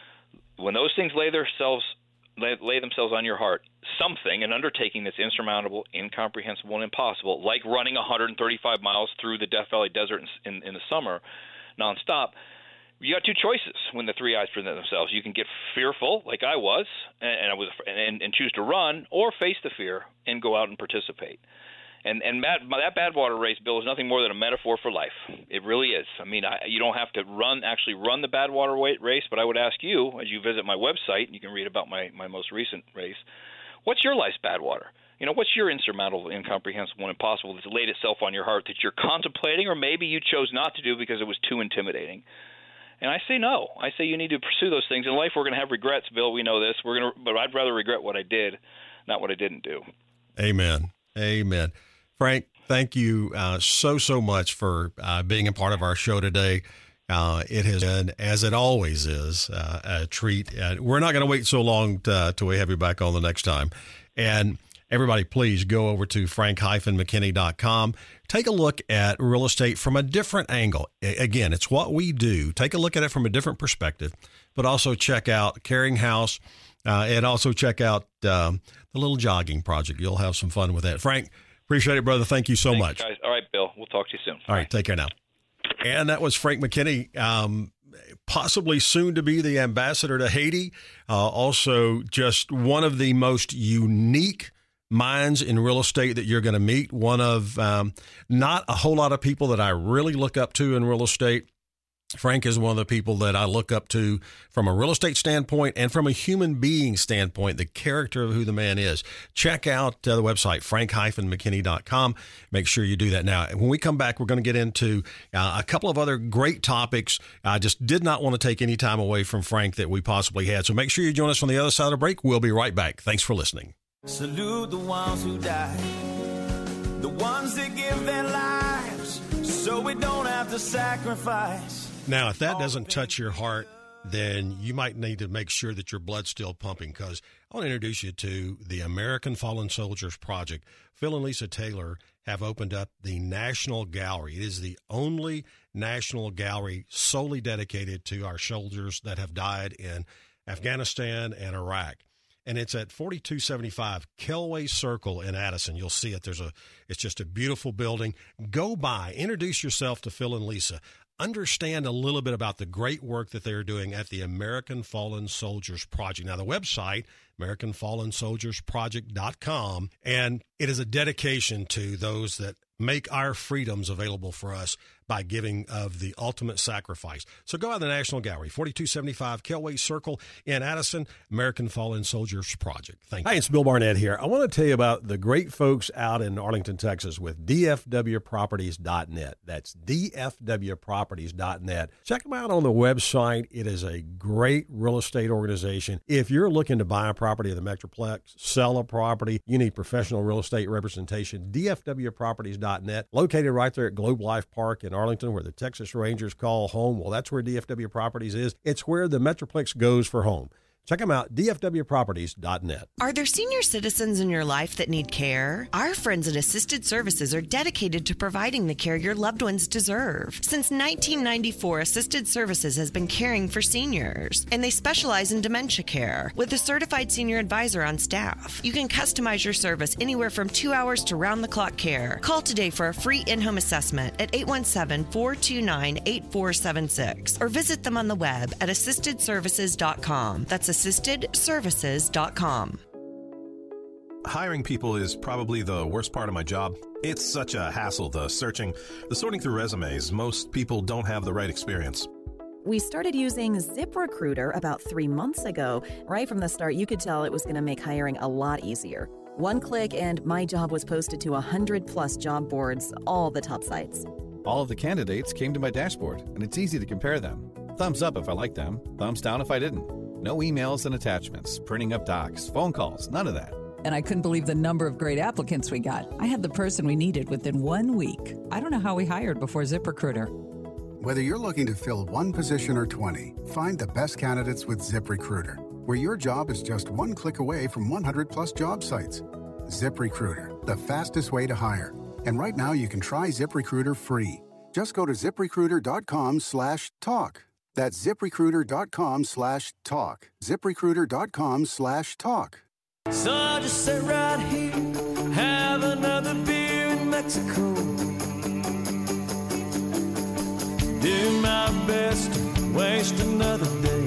When those things lay themselves lay, lay themselves on your heart, something, an undertaking that's insurmountable, incomprehensible, and impossible, like running one hundred thirty-five miles through the Death Valley Desert in, in, in the summer, nonstop. You got two choices when the three I's present themselves. You can get fearful, like I was, and, and I was, and, and choose to run, or face the fear and go out and participate. And and that, that Badwater race, Bill, is nothing more than a metaphor for life. It really is. I mean, I, you don't have to run actually run the Badwater race, but I would ask you, as you visit my website, and you can read about my, my most recent race, what's your life's Badwater? You know, what's your insurmountable, incomprehensible, and impossible that's laid itself on your heart that you're contemplating, or maybe you chose not to do because it was too intimidating? And I say no. I say you need to pursue those things. In life, we're going to have regrets, Bill. We know this. We're going to, but I'd rather regret what I did, not what I didn't do. Amen. Amen. Frank, thank you uh, so, so much for uh, being a part of our show today. Uh, it has been, as it always is, uh, a treat. Uh, we're not going to wait so long to, till we have you back on the next time. And everybody, please go over to frank dash mckinney dot com. Take a look at real estate from a different angle. Again, it's what we do. Take a look at it from a different perspective, but also check out Caring House uh, and also check out um, the little jogging project. You'll have some fun with that. Frank, appreciate it, brother. Thank you so Thanks, much. Guys. All right, Bill. We'll talk to you soon. All right, take care now. And that was Frank McKinney, um, possibly soon to be the ambassador to Haiti. Uh, also, just one of the most unique minds in real estate that you're going to meet. One of um, not a whole lot of people that I really look up to in real estate. Frank is one of the people that I look up to from a real estate standpoint and from a human being standpoint, the character of who the man is. Check out uh, the website, frank dash mckinney dot com. Make sure you do that now. And when we come back, we're going to get into uh, a couple of other great topics. I just did not want to take any time away from Frank that we possibly had. So make sure you join us on the other side of the break. We'll be right back. Thanks for listening. Salute the ones who died, the ones that give their lives so we don't have to sacrifice. Now, if that doesn't touch your heart, then you might need to make sure that your blood's still pumping, because I want to introduce you to the American Fallen Soldiers Project. Phil and Lisa Taylor have opened up the National Gallery. It is the only national gallery solely dedicated to our soldiers that have died in Afghanistan and Iraq. And it's at forty-two seventy-five Kelway Circle in Addison. You'll see it. There's a, it's just a beautiful building. Go by, introduce yourself to Phil and Lisa. understand a little bit about the great work that they're doing at the American Fallen Soldiers Project. Now, the website, American Fallen Soldiers Project dot com, and it is a dedication to those that make our freedoms available for us by giving of the ultimate sacrifice. So go out to the National Gallery, forty-two seventy-five Kelway Circle in Addison, American Fallen Soldiers Project. Thank you. Hi, it's Bill Barnett here. I want to tell you about the great folks out in Arlington, Texas with D F W properties dot net. That's D F W properties dot net. Check them out on the website. It is a great real estate organization. If you're looking to buy a property in the Metroplex, sell a property, you need professional real estate representation, D F W properties dot net, located right there at Globe Life Park in Arlington, where the Texas Rangers call home. Well, that's where D F W Properties is. It's where the Metroplex goes for home. Check them out, D F W properties dot net. Are there senior citizens in your life that need care? Our friends at Assisted Services are dedicated to providing the care your loved ones deserve. Since nineteen ninety-four, Assisted Services has been caring for seniors, and they specialize in dementia care with a certified senior advisor on staff. You can customize your service anywhere from two hours to round-the-clock care. Call today for a free in-home assessment at eight one seven, four two nine, eight four seven six or visit them on the web at assisted services dot com. That's assisted services dot com. Hiring people is probably the worst part of my job. It's such a hassle, the searching, the sorting through resumes. Most people don't have the right experience. We started using ZipRecruiter about three months ago. Right from the start, you could tell it was going to make hiring a lot easier. One click and my job was posted to one hundred plus job boards, all the top sites. All of the candidates came to my dashboard, and it's easy to compare them. Thumbs up if I liked them, thumbs down if I didn't. No emails and attachments, printing up docs, phone calls, none of that. And I couldn't believe the number of great applicants we got. I had the person we needed within one week. I don't know how we hired before ZipRecruiter. Whether you're looking to fill one position or twenty, find the best candidates with ZipRecruiter, where your job is just one click away from one hundred plus job sites. ZipRecruiter, the fastest way to hire. And right now you can try ZipRecruiter free. Just go to ZipRecruiter.com slash talk. That's ZipRecruiter.com slash talk. ZipRecruiter.com slash talk. So I just sit right here, have another beer in Mexico. Do my best to waste another day.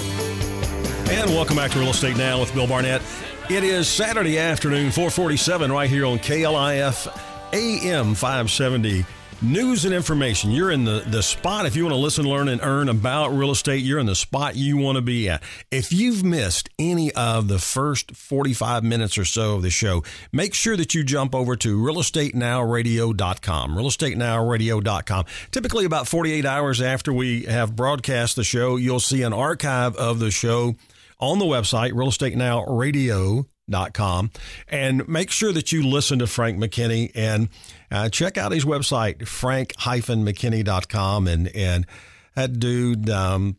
And welcome back to Real Estate Now with Bill Barnett. It is Saturday afternoon, four forty-seven, right here on K L I F A M five seventy. News and information. You're in the, the spot. If you want to listen, learn, and earn about real estate, you're in the spot you want to be at. If you've missed any of the first forty-five minutes or so of the show, make sure that you jump over to real estate now radio dot com. real estate now radio dot com. Typically about forty-eight hours after we have broadcast the show, you'll see an archive of the show on the website, real estate now radio dot com. And make sure that you listen to Frank McKinney and uh, check out his website, frank dash mckinney dot com. And, and that dude, um,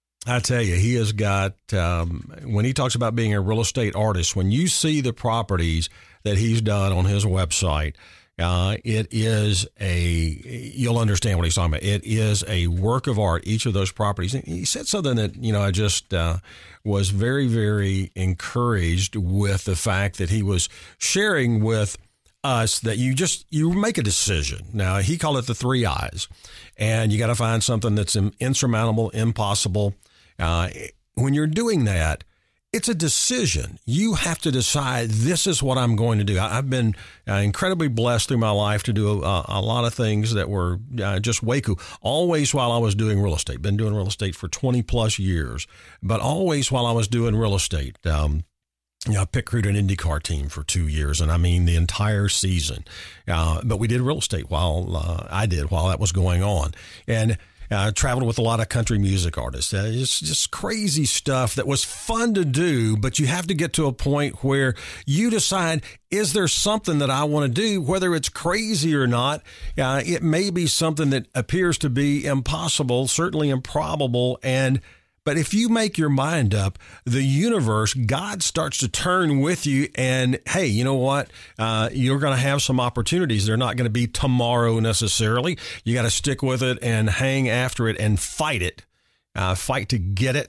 I tell you, he has got, um, when he talks about being a real estate artist, when you see the properties that he's done on his website, Uh, it is a, you'll understand what he's talking about. It is a work of art, each of those properties. And he said something that, you know, I just uh, was very, very encouraged with the fact that he was sharing with us that you just, you make a decision. Now, he called it the three I's, and you got to find something that's insurmountable, impossible. Uh, when you're doing that, it's a decision. You have to decide, this is what I'm going to do. I've been uh, incredibly blessed through my life to do a, a lot of things that were uh, just way cool. Always while I was doing real estate. Been doing real estate for twenty plus years. But always while I was doing real estate. Um, you know, I pit crewed an IndyCar team for two years, and I mean the entire season. Uh, but we did real estate while uh, I did while that was going on. And I uh, traveled with a lot of country music artists. Uh, it's just crazy stuff that was fun to do, but you have to get to a point where you decide, is there something that I want to do, whether it's crazy or not? Uh, it may be something that appears to be impossible, certainly improbable, and but if you make your mind up, the universe, God starts to turn with you and, hey, you know what? Uh, you're going to have some opportunities. They're not going to be tomorrow necessarily. You got to stick with it and hang after it and fight it, uh, fight to get it.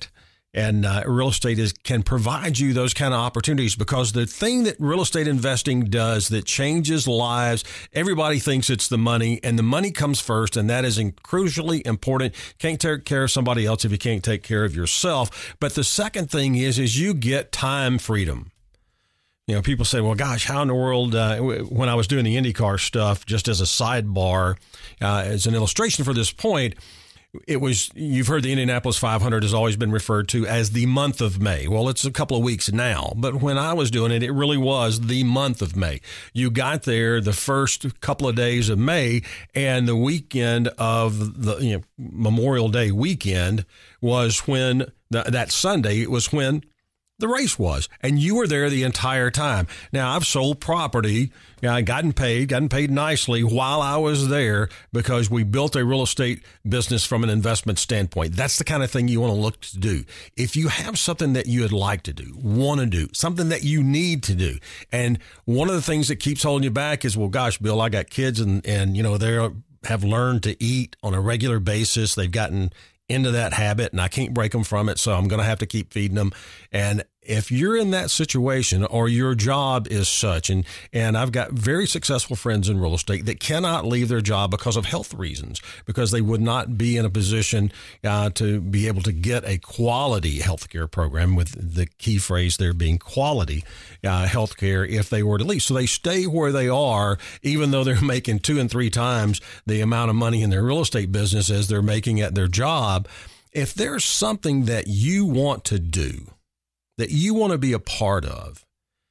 And uh, real estate is can provide you those kind of opportunities, because the thing that real estate investing does that changes lives, everybody thinks it's the money, and the money comes first, and that is crucially important. Can't take care of somebody else if you can't take care of yourself. But the second thing is, is you get time freedom. You know, people say, well, gosh, how in the world, uh, when I was doing the IndyCar stuff, just as a sidebar, uh, as an illustration for this point, it was, you've heard the Indianapolis five hundred has always been referred to as the month of May. Well, it's a couple of weeks now, but when I was doing it, it really was the month of May. You got there the first couple of days of May, and the weekend of the you know, Memorial Day weekend was when, the, that Sunday, it was when the race was, and you were there the entire time. Now, I've sold property, I gotten paid, gotten paid nicely while I was there, because we built a real estate business from an investment standpoint. That's the kind of thing you want to look to do. If you have something that you would like to do, want to do, something that you need to do, and one of the things that keeps holding you back is, well, gosh, Bill, I got kids, and, and you know, they have learned to eat on a regular basis. They've gotten into that habit, and I can't break them from it, so I'm going to have to keep feeding them. And if you're in that situation, or your job is such, and, and I've got very successful friends in real estate that cannot leave their job because of health reasons, because they would not be in a position uh, to be able to get a quality healthcare program, with the key phrase there being quality uh, healthcare, if they were to leave. So they stay where they are, even though they're making two and three times the amount of money in their real estate business as they're making at their job. If there's something that you want to do, that you want to be a part of,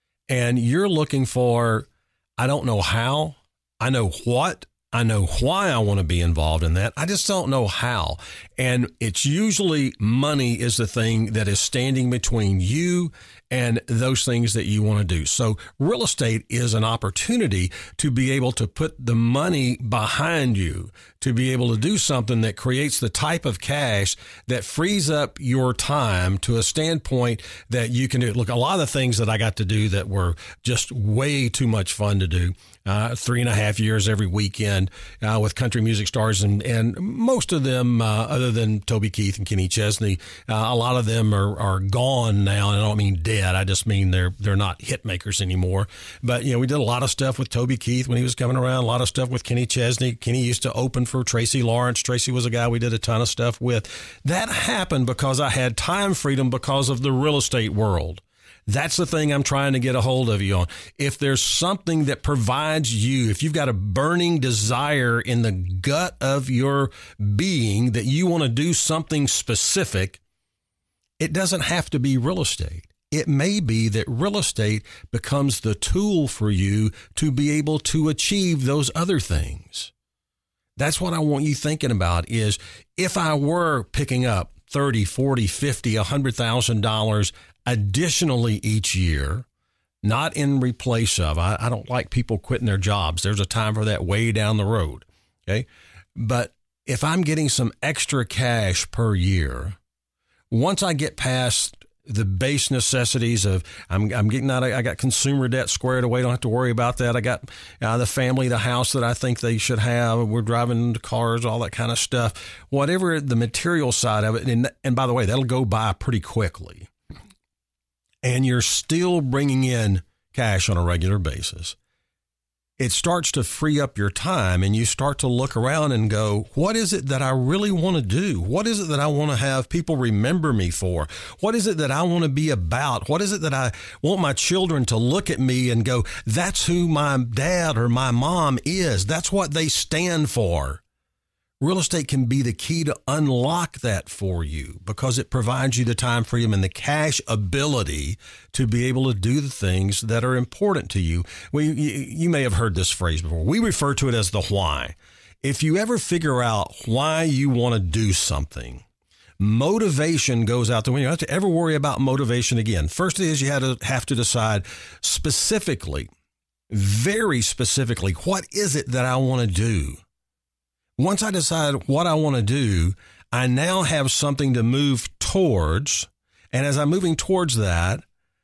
and you're looking for, I don't know how, I know what, I know why I want to be involved in that, I just don't know how. And it's usually money is the thing that is standing between you and those things that you want to do. So real estate is an opportunity to be able to put the money behind you, to be able to do something that creates the type of cash that frees up your time to a standpoint that you can do. Look, a lot of the things that I got to do that were just way too much fun to do, uh, three and a half years every weekend uh, with country music stars, and, and most of them, uh, other than Toby Keith and Kenny Chesney, uh, a lot of them are, are gone now. And I don't mean dead. I just mean they're they're not hit makers anymore. But, you know, we did a lot of stuff with Toby Keith when he was coming around, a lot of stuff with Kenny Chesney. Kenny used to open for Tracy Lawrence. Tracy was a guy we did a ton of stuff with. That happened because I had time freedom because of the real estate world. That's the thing I'm trying to get a hold of you on. If there's something that provides you, if you've got a burning desire in the gut of your being that you want to do something specific, it doesn't have to be real estate. It may be that real estate becomes the tool for you to be able to achieve those other things. That's what I want you thinking about is, if I were picking up thirty, forty, fifty, one hundred thousand dollars additionally each year, not in replace of, I, I don't like people quitting their jobs. There's a time for that way down the road. Okay. But if I'm getting some extra cash per year, once I get past the base necessities of, I'm, I'm getting out, I got consumer debt squared away. Don't have to worry about that. I got uh, the family, the house that I think they should have. We're driving the cars, all that kind of stuff, whatever the material side of it. And, and by the way, that'll go by pretty quickly. And you're still bringing in cash on a regular basis. It starts to free up your time, and you start to look around and go, what is it that I really want to do? What is it that I want to have people remember me for? What is it that I want to be about? What is it that I want my children to look at me and go, that's who my dad or my mom is. That's what they stand for. Real estate can be the key to unlock that for you, because it provides you the time freedom and the cash ability to be able to do the things that are important to you. Well, you, you may have heard this phrase before. We refer to it as the why. If you ever figure out why you want to do something, motivation goes out the window. You don't have to ever worry about motivation again. First is you have to have to decide specifically, very specifically, what is it that I want to do? Once I decide what I want to do, I now have something to move towards. And as I'm moving towards that,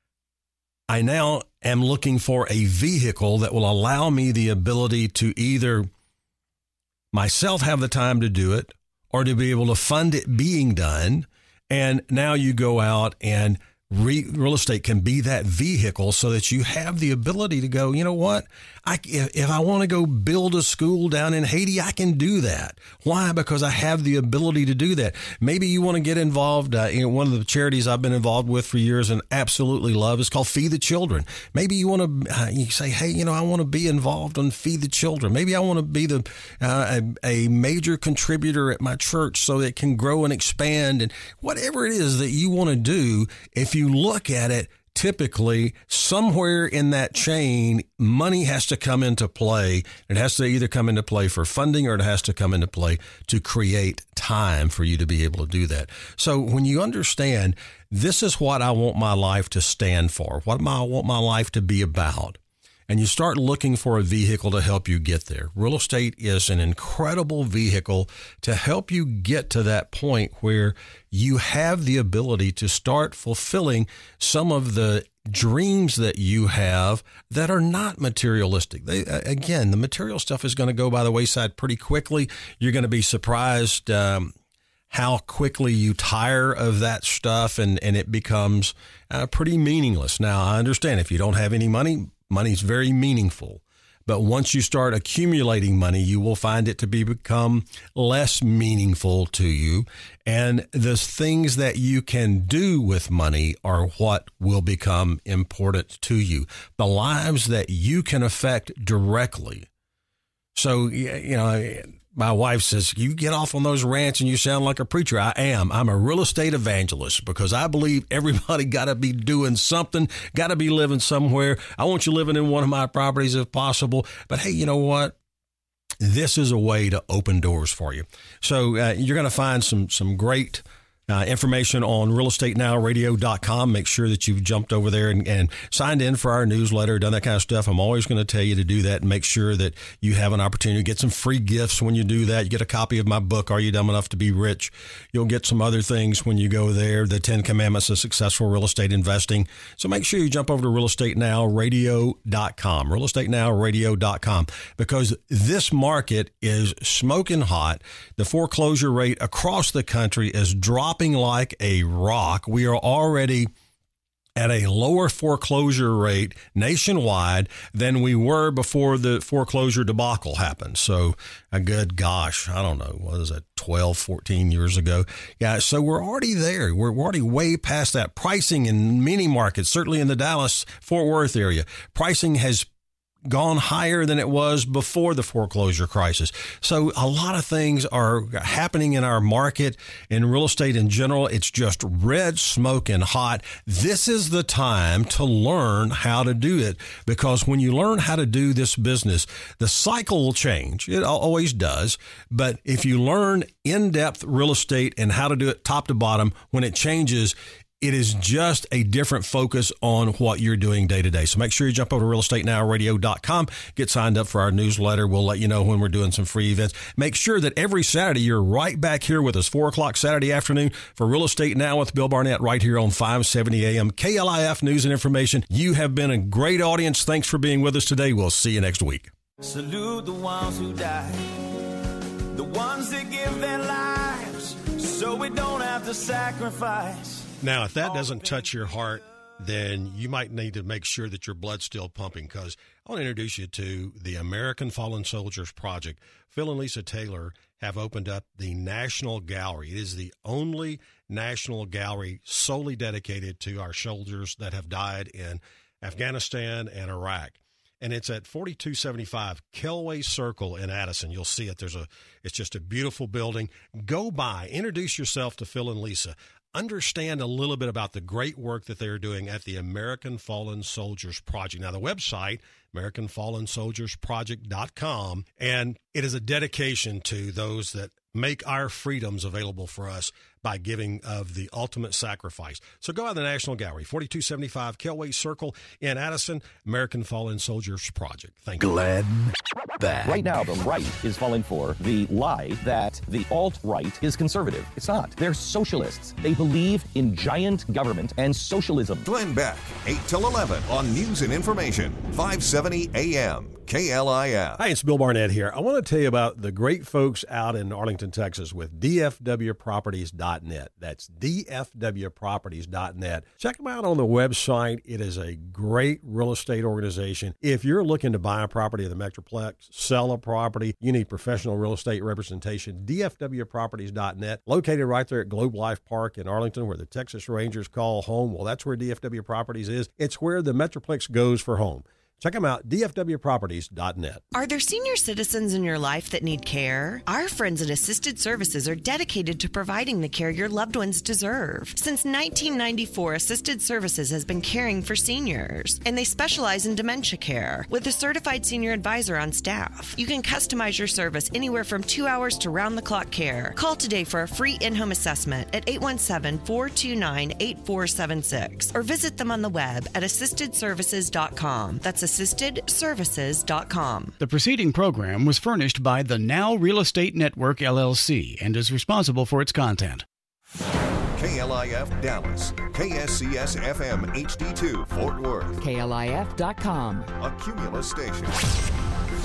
I now am looking for a vehicle that will allow me the ability to either myself have the time to do it, or to be able to fund it being done. And now you go out and Re- real estate can be that vehicle so that you have the ability to go, you know what, I, if, if I want to go build a school down in Haiti, I can do that. Why? Because I have the ability to do that. Maybe you want to get involved uh, in one of the charities I've been involved with for years and absolutely love is called Feed the Children. Maybe you want to, uh, you say, hey, you know, I want to be involved on Feed the Children. Maybe I want to be the uh, a, a major contributor at my church so that it can grow and expand, and whatever it is that you want to do. If you look at it, typically somewhere in that chain, money has to come into play. It has to either come into play for funding or it has to come into play to create time for you to be able to do that. So when you understand, this is what I want my life to stand for, what I want my life to be about, and you start looking for a vehicle to help you get there. Real estate is an incredible vehicle to help you get to that point where you have the ability to start fulfilling some of the dreams that you have that are not materialistic. They, again, the material stuff is going to go by the wayside pretty quickly. You're going to be surprised um, how quickly you tire of that stuff and, and it becomes uh, pretty meaningless. Now, I understand if you don't have any money, money's very meaningful, but once you start accumulating money, you will find it to be become less meaningful to you. And the things that you can do with money are what will become important to you. The lives that you can affect directly. So, you know, my wife says, you get off on those rants and you sound like a preacher. I am. I'm a real estate evangelist because I believe everybody got to be doing something, got to be living somewhere. I want you living in one of my properties if possible. But hey, you know what? This is a way to open doors for you. So uh, you're going to find some some great Uh, information on real estate now radio dot com. Make sure that you've jumped over there and, and signed in for our newsletter, done that kind of stuff. I'm always going to tell you to do that and make sure that you have an opportunity to get some free gifts when you do that. You get a copy of my book, Are You Dumb Enough to Be Rich? You'll get some other things when you go there, the ten Commandments of Successful Real Estate Investing. So make sure you jump over to real estate now radio dot com, real estate now radio dot com, because this market is smoking hot. The foreclosure rate across the country is dropping like a rock. We are already at a lower foreclosure rate nationwide than we were before the foreclosure debacle happened. So a good gosh, I don't know, what is it, twelve, fourteen years ago? Yeah, so we're already there. We're already way past that. Pricing in many markets, certainly in the Dallas-Fort Worth area, pricing has gone higher than it was before the foreclosure crisis. So a lot of things are happening in our market, in real estate in general. It's just red smoke and hot. This is the time to learn how to do it, because when you learn how to do this business, the cycle will change. It always does. But if you learn in-depth real estate and how to do it top to bottom, when it changes, it is just a different focus on what you're doing day to day. So make sure you jump over to real estate now radio dot com, get signed up for our newsletter. We'll let you know when we're doing some free events. Make sure that every Saturday you're right back here with us, four o'clock Saturday afternoon for Real Estate Now with Bill Barnett, right here on five seventy A M K L I F News and Information. You have been a great audience. Thanks for being with us today. We'll see you next week. Salute the ones who died, the ones that give their lives so we don't have to sacrifice. Now, if that doesn't touch your heart, then you might need to make sure that your blood's still pumping, because I want to introduce you to the American Fallen Soldiers Project. Phil and Lisa Taylor have opened up the National Gallery. It is the only national gallery solely dedicated to our soldiers that have died in Afghanistan and Iraq. And it's at forty-two seventy-five Kelway Circle in Addison. You'll see it. There's a, it's just a beautiful building. Go by, introduce yourself to Phil and Lisa. Understand a little bit about the great work that they're doing at the American Fallen Soldiers Project. Now, the website, American Fallen Soldiers Project dot com, and it is a dedication to those that make our freedoms available for us by giving of the ultimate sacrifice. So go out to the National Gallery, forty-two seventy-five Kelway Circle in Addison, American Fallen Soldiers Project. Thank you. Glenn Beck. Right now, the right is falling for the lie that the alt-right is conservative. It's not. They're socialists. They believe in giant government and socialism. Glenn Beck, eight till eleven on News and Information, five seventy A M K L I F. Hi, it's Bill Barnett here. I want to tell you about the great folks out in Arlington, Texas with D F W properties dot dot net. That's D F W properties dot net. Check them out on the website. It is a great real estate organization. If you're looking to buy a property in the Metroplex, sell a property, you need professional real estate representation, D F W properties dot net, located right there at Globe Life Park in Arlington, where the Texas Rangers call home. Well, that's where D F W Properties is. It's where the Metroplex goes for home. Check them out, D F W properties dot net. Are there senior citizens in your life that need care? Our friends at Assisted Services are dedicated to providing the care your loved ones deserve. Since nineteen ninety-four, Assisted Services has been caring for seniors, and they specialize in dementia care with a certified senior advisor on staff. You can customize your service anywhere from two hours to round-the-clock care. Call today for a free in-home assessment at eight one seven, four two nine, eight four seven six or visit them on the web at assisted services dot com. That's assisted services dot com. The preceding program was furnished by the Now Real Estate Network, L L C, and is responsible for its content. K L I F Dallas, K S C S F M H D two Fort Worth, K L I F dot com. a Cumulus station.